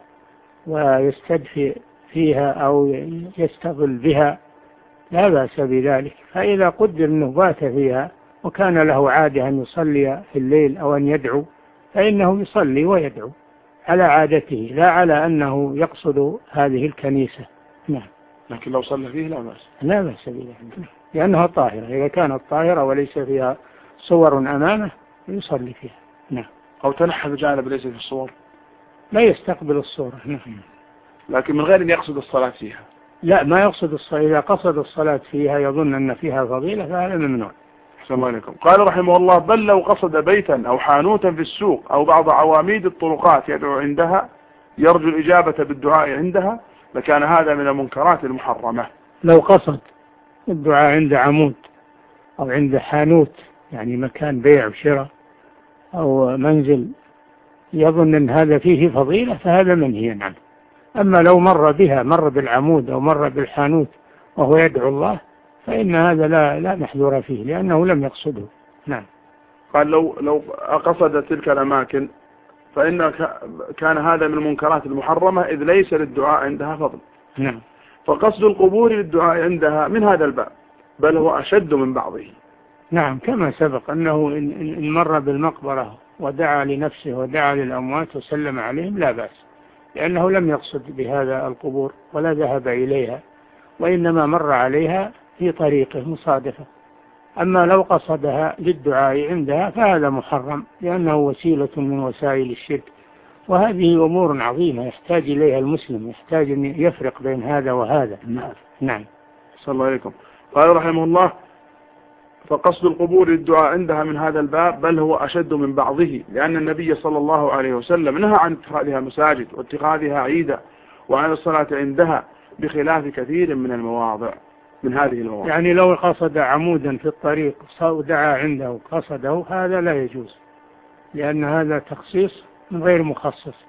ويستدفئ فيها أو يستظل بها، لا بأس بذلك. فإذا قدر أنه بات فيها وكان له عادة أن يصلي في الليل أو أن يدعو، فإنه يصلي ويدعو على عادته، لا على أنه يقصد هذه الكنيسة. نعم. لكن لو صلى فيه لا بأس. لا بأس بذلك، لأنها طاهرة، إذا كانت طاهرة وليس فيها صور أمامه يصلي فيها. نعم. أو تنحى بجانب ليس في الصور، لا يستقبل الصورة. نعم. لكن من غير أن يقصد الصلاة فيها. لا، ما يقصد الصلاة، إذا قصد الصلاة فيها يظن أن فيها فضيلة فهذا ممنوع. السلام عليكم. قال رحمه الله: بل لو قصد بيتا أو حانوتا في السوق أو بعض عواميد الطرقات يدعو عندها يرجو الإجابة بالدعاء عندها لكان هذا من المنكرات المحرمة. لو قصد الدعاء عند عمود أو عند حانوت، يعني مكان بيع وشراء أو منزل، يظن أن هذا فيه فضيلة فهذا منهي عنه. أما لو مر بها، مر بالعمود أو مر بالحانوت وهو يدعو الله، فإن هذا لا لا محذور فيه لأنه لم يقصده. نعم. قال لو لو قصد تلك الأماكن فإن كان هذا من المنكرات المحرمة إذ ليس للدعاء عندها فضل. نعم. فقصد القبور للدعاء عندها من هذا الباب، بل هو أشد من بعضه. نعم، كما سبق أنه إن مر بالمقبرة ودعا لنفسه ودعا للأموات وسلم عليهم لا بأس، لأنه لم يقصد بهذا القبور ولا ذهب إليها، وإنما مر عليها في طريقه مصادفة. أما لو قصدها للدعاء عندها فهذا محرم، لأنه وسيلة من وسائل الشرك، وهذه أمور عظيمة يحتاج إليها المسلم، يحتاج أن يفرق بين هذا وهذا. نعم. نعم. صلى الله عليكم. قال رحمه الله: فقصد القبور للدعاء عندها من هذا الباب بل هو أشد من بعضه، لأن النبي صلى الله عليه وسلم نهى عن اتخاذها مساجد واتخاذها عيدا وعن الصلاة عندها، بخلاف كثير من المواضع من هذه المواضع. يعني لو قصد عمودا في الطريق ودعا عنده وقصده هذا لا يجوز، لأن هذا تخصيص من غير مخصص.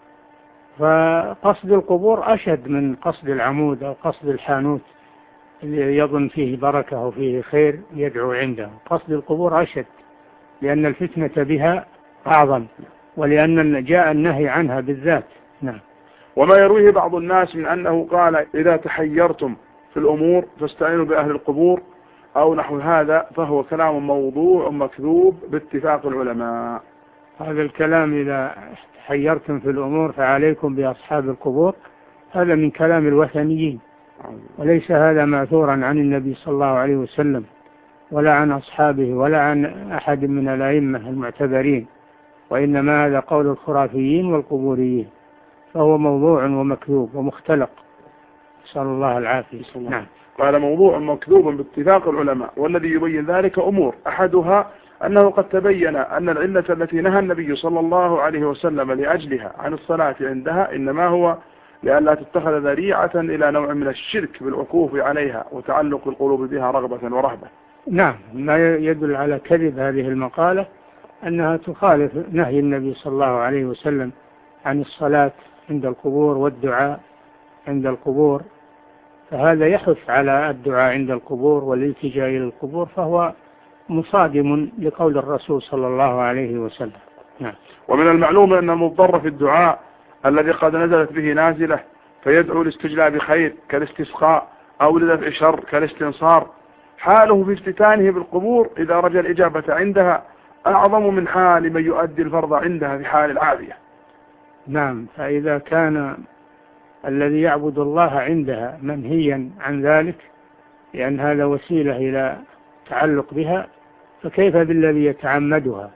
فقصد القبور أشد من قصد العمود أو قصد الحانوت اللي يظن فيه بركة وفيه خير يدعو عنده. قصد القبور أشد، لأن الفتنة بها أعظم، ولأن جاء النهي عنها بالذات. نعم. وما يرويه بعض الناس من أنه قال: إذا تحيرتم في الأمور فاستعينوا بأهل القبور أو نحو هذا، فهو كلام موضوع مكذوب باتفاق العلماء. هذا الكلام إذا تحيرتم في الأمور فعليكم بأصحاب القبور، هذا من كلام الوثنيين، وليس هذا ماثورا عن النبي صلى الله عليه وسلم ولا عن أصحابه ولا عن أحد من الأئمة المعتبرين. وإنما هذا قول الخرافيين والقبوريين، فهو موضوع ومكذوب ومختلق، نسأل الله العافية. نعم. قال موضوع مكذوب باتفاق العلماء، والذي يبين ذلك أمور، أحدها أنه قد تبين أن العلة التي نهى النبي صلى الله عليه وسلم لأجلها عن الصلاة عندها إنما هو لئلا تتخذ ذريعة إلى نوع من الشرك بالعكوف عليها وتعلق القلوب بها رغبة ورهبة. نعم، ما يدل على كذب هذه المقالة أنها تخالف نهي النبي صلى الله عليه وسلم عن الصلاة عند القبور والدعاء عند القبور، فهذا يحث على الدعاء عند القبور والالتجاء إلى القبور، فهو مصادم لقول الرسول صلى الله عليه وسلم. نعم. ومن المعلوم أن المضطر في الدعاء الذي قد نزلت به نازلة فيدعو لاستجلاب خير كالاستسقاء أو لدفع شر كالاستنصار، حاله في افتتانه بالقبور إذا رجى الإجابة عندها أعظم من حال من يؤدي الفرض عندها في حال العافية. نعم، فإذا كان الذي يعبد الله عندها منهيا عن ذلك لأن هذا وسيلة إلى تعلق بها، فكيف بالذي يتعمدها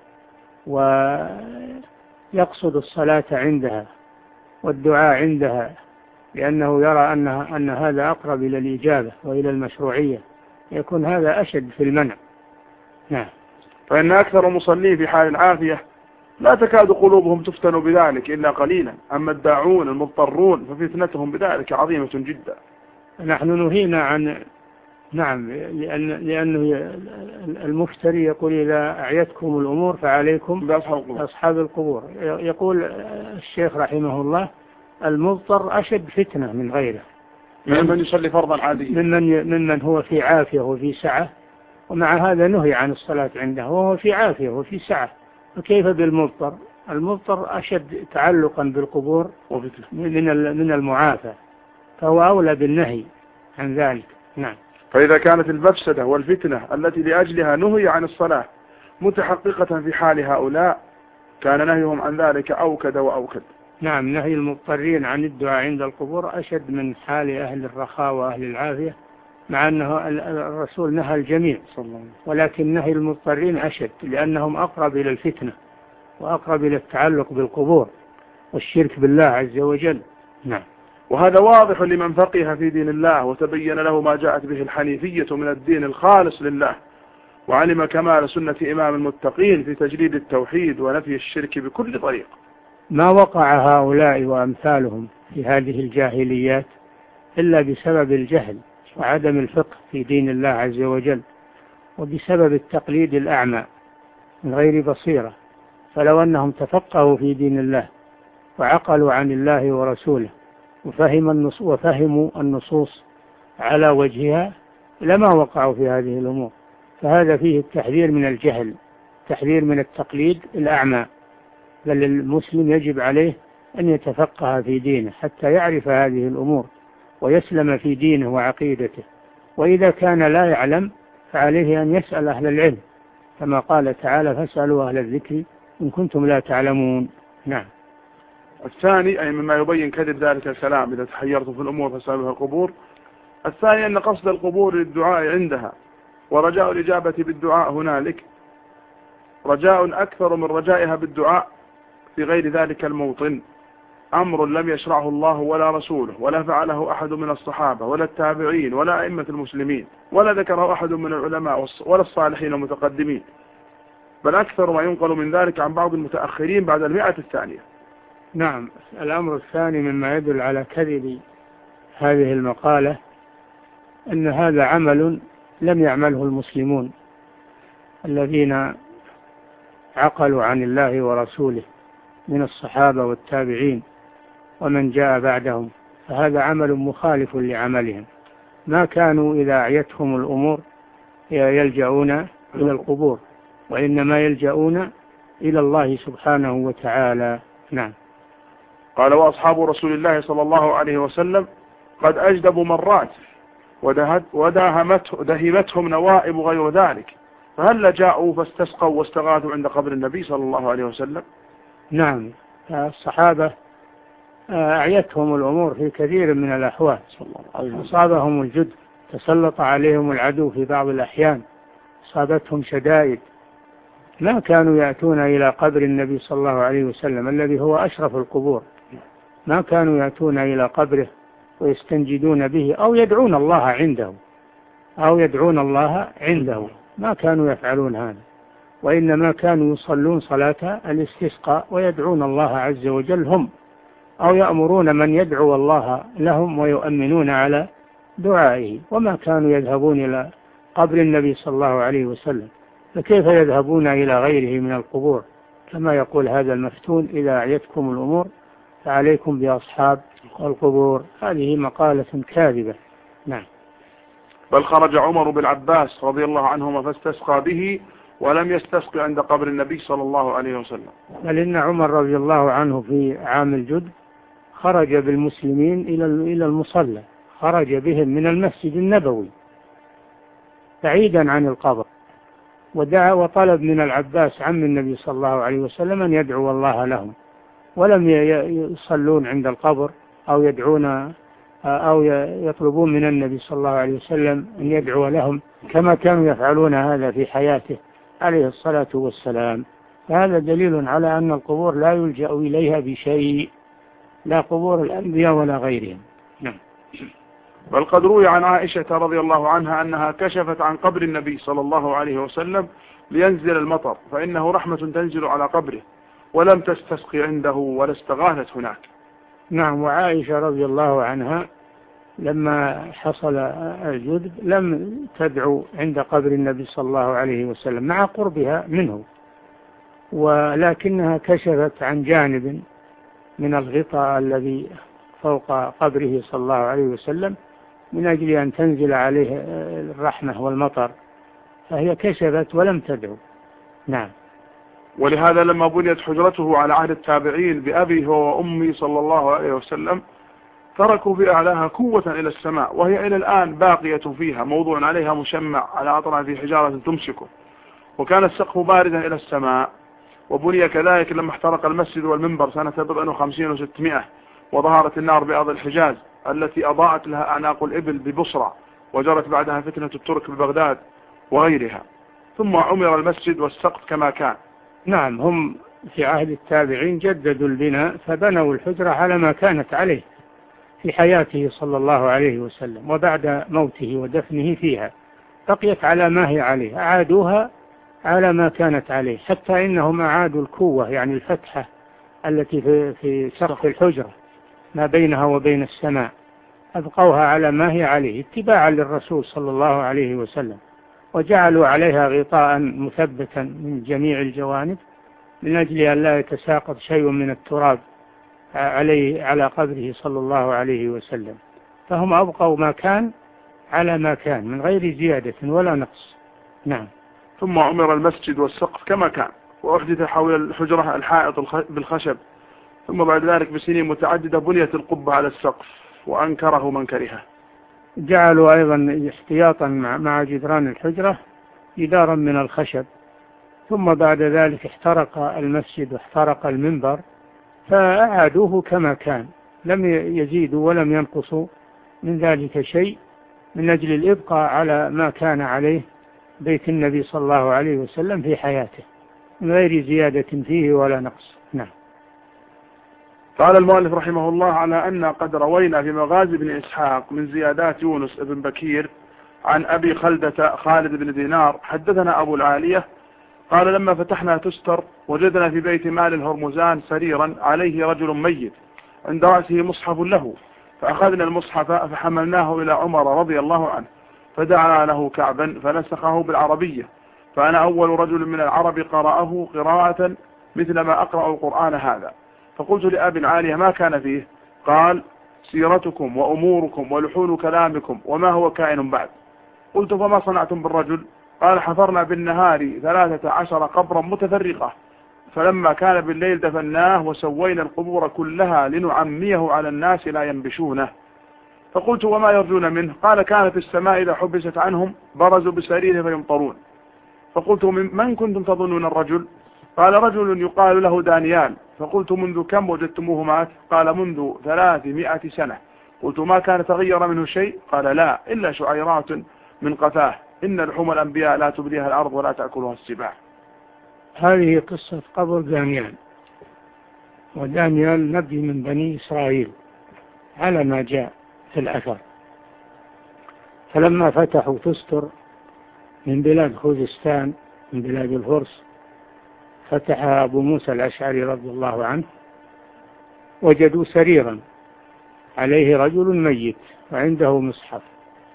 ويقصد الصلاة عندها والدعاء عندها لأنه يرى أنها أن هذا أقرب إلى الإجابة وإلى المشروعية، يكون هذا أشد في المنع. نعم. فإن أكثر مصلين في حال العافية لا تكاد قلوبهم تفتن بذلك إلا قليلا، أما الداعون المضطرون ففتنتهم بذلك عظيمة جدا. نحن نهينا عن نعم لأن لأنه المفتري يقول إذا أعيتكم الأمور فعليكم بأصحاب القبور. يقول الشيخ رحمه الله المضطر أشد فتنة من غيره، ممن يصلي فرضا عاديا، ممن ممن هو في عافية وفي سعة، ومع هذا نهي عن الصلاة عنده وهو في عافية وفي سعة، فكيف بالمضطر؟ المضطر أشد تعلقا بالقبور من من المعافى، فهو أولى بالنهي عن ذلك. نعم. فإذا كانت المفسدة والفتنة التي لأجلها نهي عن الصلاة متحققة في حال هؤلاء كان نهيهم عن ذلك أوكد وأوكد. نعم، نهي المضطرين عن الدعاء عند القبور أشد من حال أهل الرخاء وأهل العافية، مع أنه الرسول نهى الجميع، ولكن نهي المضطرين أشد لأنهم أقرب إلى الفتنة وأقرب إلى التعلق بالقبور والشرك بالله عز وجل. نعم. وهذا واضح لمن فقه في دين الله وتبين له ما جاءت به الحنيفية من الدين الخالص لله، وعلم كمال سنة إمام المتقين في تجريد التوحيد ونفي الشرك بكل طريق. ما وقع هؤلاء وأمثالهم في هذه الجاهليات إلا بسبب الجهل وعدم الفقه في دين الله عز وجل، وبسبب التقليد الأعمى من غير بصيرة. فلو أنهم تفقهوا في دين الله وعقلوا عن الله ورسوله وفهم النص وفهموا النصوص على وجهها لما وقعوا في هذه الأمور. فهذا فيه التحذير من الجهل، تحذير من التقليد الأعمى، بل المسلم يجب عليه أن يتفقه في دينه حتى يعرف هذه الأمور ويسلم في دينه وعقيدته، وإذا كان لا يعلم فعليه أن يسأل أهل العلم كما قال تعالى فاسألوا أهل الذكر إن كنتم لا تعلمون. نعم. الثاني أي مما يبين كذب ذلك الكلام إذا تحيرتم في الأمور فاسألوها القبور. الثاني أن قصد القبور للدعاء عندها ورجاء الإجابة بالدعاء هنالك رجاء أكثر من رجائها بالدعاء في غير ذلك الموطن، أمر لم يشرعه الله ولا رسوله ولا فعله أحد من الصحابة ولا التابعين ولا أئمة المسلمين ولا ذكره أحد من العلماء ولا الصالحين المتقدمين، بل أكثر ما ينقل من ذلك عن بعض المتأخرين بعد المئة الثانية. نعم. الأمر الثاني مما يدل على كذب هذه المقالة أن هذا عمل لم يعمله المسلمون الذين عقلوا عن الله ورسوله من الصحابة والتابعين ومن جاء بعدهم، فهذا عمل مخالف لعملهم. ما كانوا إذا أعيتهم الأمور يلجؤون إلى القبور، وإنما يلجؤون إلى الله سبحانه وتعالى. نعم. قال وأصحاب رسول الله صلى الله عليه وسلم قد أجدبوا مرات وداهمته دهمتهم نوائب غير ذلك، فهل جاءوا فاستسقوا واستغاثوا عند قبر النبي صلى الله عليه وسلم؟ نعم. الصحابة أعيتهم الأمور في كثير من الأحوال، أصابهم الجد، تسلط عليهم العدو في بعض الأحيان، أصابتهم شدائد ما كانوا يأتون إلى قبر النبي صلى الله عليه وسلم الذي هو أشرف القبور، ما كانوا يأتون إلى قبره ويستنجدون به أو يدعون الله عنده أو يدعون الله عنده ما كانوا يفعلون هذا، وإنما كانوا يصلون صلاة الاستسقاء ويدعون الله عز وجل هم، أو يأمرون من يدعو الله لهم ويؤمنون على دعائه، وما كانوا يذهبون إلى قبر النبي صلى الله عليه وسلم، فكيف يذهبون إلى غيره من القبور؟ كما يقول هذا المفتون: إذا أعيتكم الأمور فعليكم بأصحاب القبور. هذه مقالة كاذبة. نعم. بل خرج عمر بالعباس رضي الله عنهما فاستسقى به ولم يستسقي عند قبر النبي صلى الله عليه وسلم. بل إن عمر رضي الله عنه في عام الجد خرج بالمسلمين إلى إلى المصلى، خرج بهم من المسجد النبوي بعيدا عن القبر، ودعا وطلب من العباس عم النبي صلى الله عليه وسلم أن يدعو الله لهم، ولم يصلون عند القبر أو يدعون أو يطلبون من النبي صلى الله عليه وسلم أن يدعو لهم كما كانوا يفعلون هذا في حياته عليه الصلاة والسلام. فهذا دليل على أن القبور لا يلجأ إليها بشيء، لا قبور الأنبياء ولا غيرهم. نعم. بل قد روي عن عائشة رضي الله عنها أنها كشفت عن قبر النبي صلى الله عليه وسلم لينزل المطر، فإنه رحمة تنزل على قبره، ولم تستسقي عنده ولا استغاثت هناك. نعم. وعائشة رضي الله عنها لما حصل الجدب لم تدعو عند قبر النبي صلى الله عليه وسلم مع قربها منه، ولكنها كشفت عن جانب من الغطاء الذي فوق قبره صلى الله عليه وسلم من أجل أن تنزل عليه الرحمة والمطر، فهي كشفت ولم تدعو. نعم. ولهذا لما بنيت حجرته على عهد التابعين بأبي هو وأمي صلى الله عليه وسلم تركوا بأعلاها قوة إلى السماء، وهي إلى الآن باقية فيها، موضوع عليها مشمع على أطراف حجارة تمسكه، وكان السقف باردا إلى السماء. وبني كذلك لما احترق المسجد والمنبر سنة بضع وخمسين وستمائة، وظهرت النار بأرض الحجاز التي أضاءت لها أعناق الإبل ببصرى، وجرت بعدها فتنة الترك ببغداد وغيرها، ثم عمر المسجد والسقف كما كان. نعم. هم في عهد التابعين جددوا البناء فبنوا الحجرة على ما كانت عليه في حياته صلى الله عليه وسلم، وبعد موته ودفنه فيها بقيت على ما هي عليه، أعادوها على ما كانت عليه، حتى إنهم أعادوا الكوة يعني الفتحة التي في, في سقف الحجرة ما بينها وبين السماء، أبقوها على ما هي عليه اتباعا للرسول صلى الله عليه وسلم، وجعلوا عليها غطاء مثبتا من جميع الجوانب من أجل أن لا يتساقط شيء من التراب عليه على قبره صلى الله عليه وسلم. فهم أبقوا ما كان على ما كان من غير زيادة ولا نقص. نعم. ثم عمر المسجد والسقف كما كان، وأحدث حول الحجرة الحائط بالخشب، ثم بعد ذلك بسنين متعددة بنيت القبة على السقف وأنكره من كرهه. جعلوا أيضا احتياطا مع جدران الحجرة جدارا من الخشب، ثم بعد ذلك احترق المسجد واحترق المنبر فأعادوه كما كان، لم يزيدوا ولم ينقصوا من ذلك شيء من أجل الإبقاء على ما كان عليه بيت النبي صلى الله عليه وسلم في حياته من غير زيادة فيه ولا نقص. نعم. قال المؤلف رحمه الله: على أن قد روينا في مغازي بن إسحاق من زيادات يونس بن بكير عن أبي خلدة خالد بن دينار حدثنا أبو العالية قال: لما فتحنا تستر وجدنا في بيت مال الهرمزان سريرا عليه رجل ميت عند رأسه مصحف له، فأخذنا المصحف فحملناه إلى عمر رضي الله عنه، فدعا له كعبا فنسخه بالعربية، فأنا أول رجل من العرب قرأه قراءة مثل ما أقرأ القرآن هذا. فقلت لأبي العالية: ما كان فيه؟ قال: سيرتكم وأموركم ولحون كلامكم وما هو كائن بعد. قلت: فما صنعتم بالرجل؟ قال: حفرنا بالنهار ثلاثة عشر قبرا متفرقة، فلما كان بالليل دفناه وسوينا القبور كلها لنعميه على الناس لا ينبشونه. فقلت: وما يرجون منه؟ قال: كان في السماء إذا حبست عنهم برزوا بسريره فيمطرون. فقلت: من كنتم تظنون الرجل؟ قال: رجل يقال له دانيال. فقلت: منذ كم وجدتموه مات؟ قال: منذ ثلاثمائة سنة. قلت: ما كان تغير منه شيء؟ قال: لا، إلا شعيرات من قفاه، إن لحوم الأنبياء لا تبليها الأرض ولا تأكلها السباع. هذه قصة قبر دانيال، ودانيال نبي من بني إسرائيل على ما جاء في الأثر. فلما فتحوا تستر من بلاد خوزستان من بلاد الفرس، فتح أبو موسى الأشعري رضي الله عنه، وجدوا سريرا عليه رجل ميت وعنده مصحف،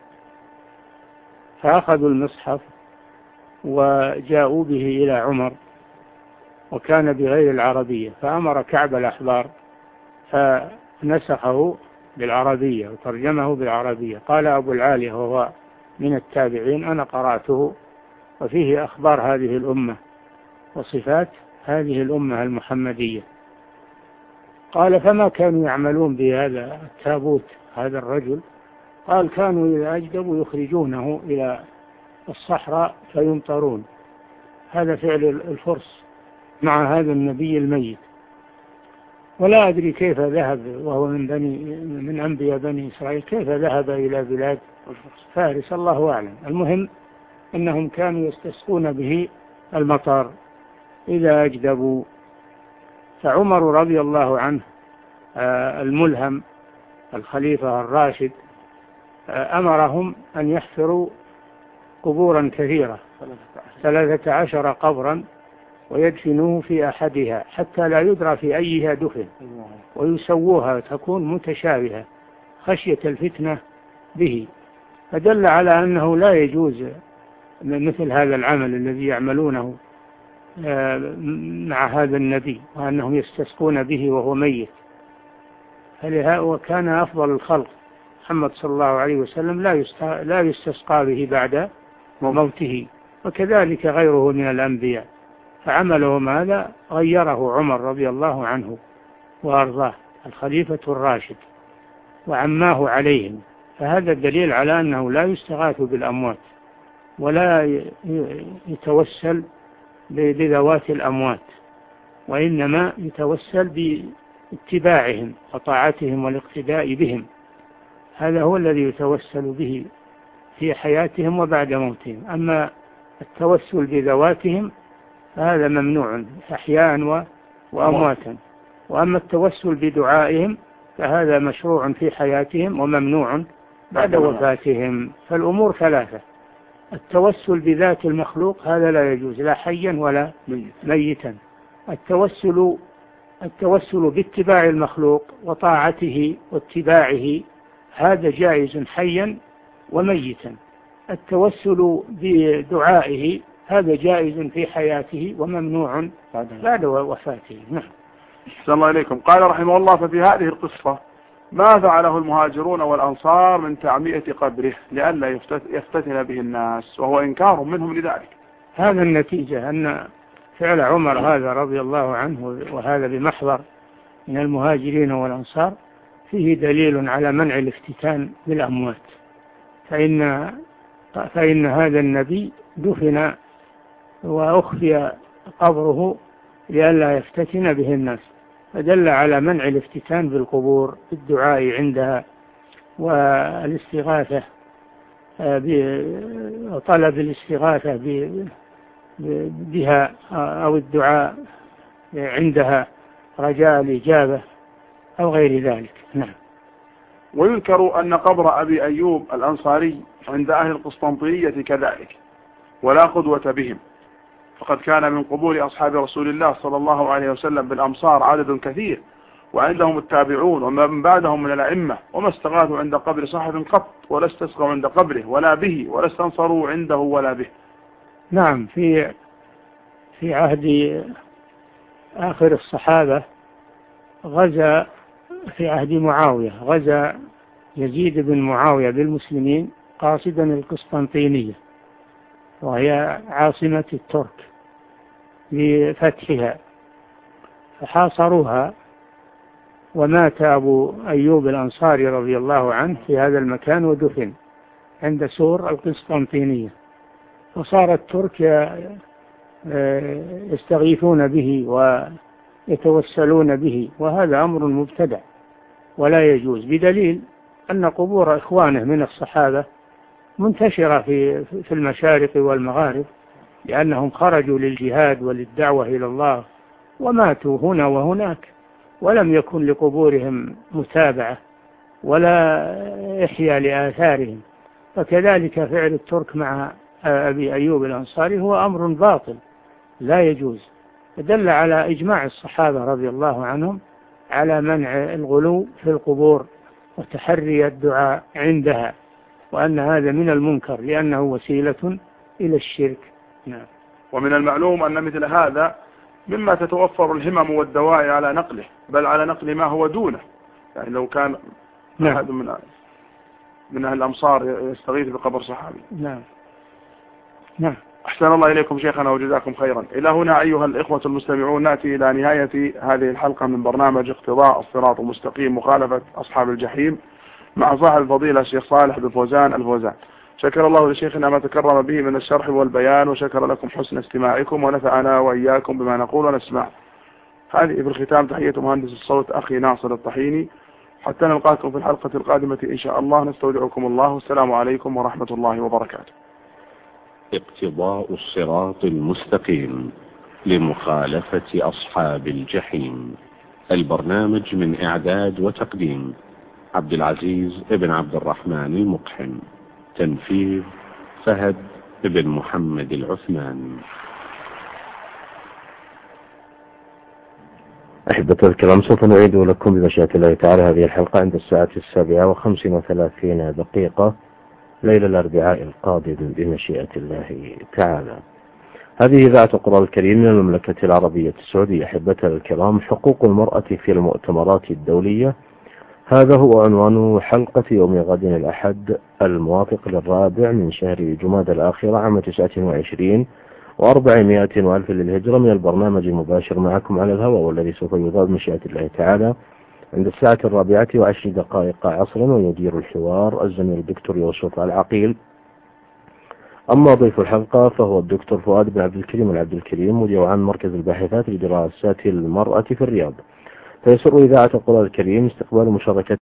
فأخذوا المصحف وجاءوا به إلى عمر، وكان بغير العربية، فأمر كعب الأحبار فنسخه بالعربية وترجمه بالعربية. قال أبو العالية وهو من التابعين: أنا قرأته وفيه أخبار هذه الأمة وصفات هذه الأمة المحمدية. قال: فما كانوا يعملون بهذا التابوت هذا الرجل؟ قال: كانوا إذا أجدبوا يخرجونه إلى الصحراء فيمطرون. هذا فعل الفرس مع هذا النبي الميت. ولا أدري كيف ذهب وهو من بني من أنبياء بني إسرائيل، كيف ذهب إلى بلاد فارس، الله أعلم. المهم أنهم كانوا يستسقون به المطر إذا أجدبوا. فعمر رضي الله عنه الملهم الخليفة الراشد أمرهم أن يحفروا قبورا كثيرة، ثلاثة عشر قبرا، ويدفنوه في أحدها حتى لا يدرى في أيها دفن، ويسووها تكون متشابهة خشية الفتنة به. فدل على أنه لا يجوز مثل هذا العمل الذي يعملونه مع هذا النبي، وأنهم يستسقون به وهو ميت. وكان أفضل الخلق محمد صلى الله عليه وسلم لا يستسقى به بعد موته، وكذلك غيره من الأنبياء. فعملهم هذا غيره عمر رضي الله عنه وأرضاه الخليفة الراشد وعماه عليهم. فهذا الدليل على أنه لا يستغاث بالأموات ولا يتوسل بذوات الأموات، وإنما يتوسل باتباعهم وطاعتهم والاقتداء بهم. هذا هو الذي يتوسل به في حياتهم وبعد موتهم. أما التوسل بذواتهم فهذا ممنوع أحياء وأمواتا، وأما التوسل بدعائهم فهذا مشروع في حياتهم وممنوع بعد وفاتهم. فالأمور ثلاثة: التوسل بذات المخلوق هذا لا يجوز لا حيا ولا ميتا. التوسل التوسل باتباع المخلوق وطاعته واتباعه هذا جائز حيا وميتا. التوسل بدعائه هذا جائز في حياته وممنوع بعد وفاته. نعم. أحسن الله إليكم. قال رحمه الله: ففي هذه القصة ما فعله المهاجرون والأنصار من تعمية قبره لئلا يفتتن به الناس، وهو إنكار منهم لذلك. هذا النتيجة أن فعل عمر هذا رضي الله عنه، وهذا بمحضر من المهاجرين والأنصار، فيه دليل على منع الافتتان بالأموات. فإن فإن هذا النبي دفن وأخفي قبره لئلا يفتتن به الناس، فدل على منع الافتتان بالقبور بالدعاء عندها والاستغاثة وطلب الاستغاثة بها أو الدعاء عندها رجاء الإجابة أو غير ذلك. نعم. ويذكر أن قبر أبي أيوب الأنصاري عند أهل القسطنطينية كذلك، ولا قدوة بهم، فقد كان من قبور أصحاب رسول الله صلى الله عليه وسلم بالأمصار عدد كثير، وعندهم التابعون ومن بعدهم من الأئمة، وما استغاثوا عند قبر صاحب قط، ولا استسقوا عند قبره ولا به، ولا استنصروا عنده ولا به. نعم. في في عهد آخر الصحابة غزا في عهد معاوية غزا يزيد بن معاوية بالمسلمين قاصدا القسطنطينية، وهي عاصمة الترك، لفتحها، فحاصروها، ومات أبو أيوب الأنصاري رضي الله عنه في هذا المكان ودفن عند سور القسطنطينية. وصار الترك يستغيثون به ويتوسلون به، وهذا أمر مبتدع ولا يجوز، بدليل أن قبور إخوانه من الصحابة منتشرة في في المشارق والمغارب، لأنهم خرجوا للجهاد وللدعوة إلى الله وماتوا هنا وهناك، ولم يكن لقبورهم متابعة ولا إحياء لآثارهم. فكذلك فعل الترك مع أبي أيوب الأنصاري هو أمر باطل لا يجوز، دل على إجماع الصحابة رضي الله عنهم على منع الغلو في القبور وتحري الدعاء عندها، وأن هذا من المنكر لأنه وسيلة إلى الشرك. نعم. ومن المعلوم أن مثل هذا مما تتوفر الهمم والدواعي على نقله، بل على نقل ما هو دونه. يعني لو كان نعم. أحد من من أهل الأمصار يستغيث بقبر صحابي. نعم نعم. أحسن الله إليكم شيخنا وجزاكم خيرا. إلى هنا أيها الإخوة المستمعون نأتي إلى نهاية هذه الحلقة من برنامج اقتضاء الصراط المستقيم مخالفة أصحاب الجحيم مع صاحب الفضيلة الشيخ صالح بن فوزان الفوزان. شكر الله لشيخنا ما تكرم به من الشرح والبيان، وشكر لكم حسن استماعكم، ونفعنا وإياكم بما نقول ونسمع. هذه في الختام تحية مهندس الصوت أخي ناصر الطحيني. حتى نلقاكم في الحلقة القادمة إن شاء الله، نستودعكم الله، والسلام عليكم ورحمة الله وبركاته. اقتضاء الصراط المستقيم لمخالفة أصحاب الجحيم، البرنامج من إعداد وتقديم عبد العزيز ابن عبد الرحمن المقحم، تنفيذ فهد ابن محمد العثمان. أحبة الكرام، سوف نعيد لكم بمشيئة الله تعالى هذه الحلقة عند الساعة السابعة وخمس وثلاثين دقيقة ليلة الأربعاء القادم بمشيئة الله تعالى. هذه إذاعة القرآن الكريم من المملكة العربية السعودية. أحبة الكرام، حقوق المرأة في المؤتمرات الدولية، هذا هو عنوان حلقة يوم غد الأحد الموافق للرابع من شهر جمادى الآخرة عام تسعة وعشرين وأربعمائة وألف للهجرة، من البرنامج المباشر معكم على الهواء، والذي سوف يذاع بمشيئة الله تعالى عند الساعة الرابعة وعشر دقائق عصرا، ويدير الحوار الزميل الدكتور يوسف العقيل. أما ضيف الحلقة فهو الدكتور فؤاد بن عبد الكريم العبد الكريم، مدير عام مركز الباحثات لدراسات المرأة في الرياض. فيسر إذاعة القرآن الكريم استقبال مشاركة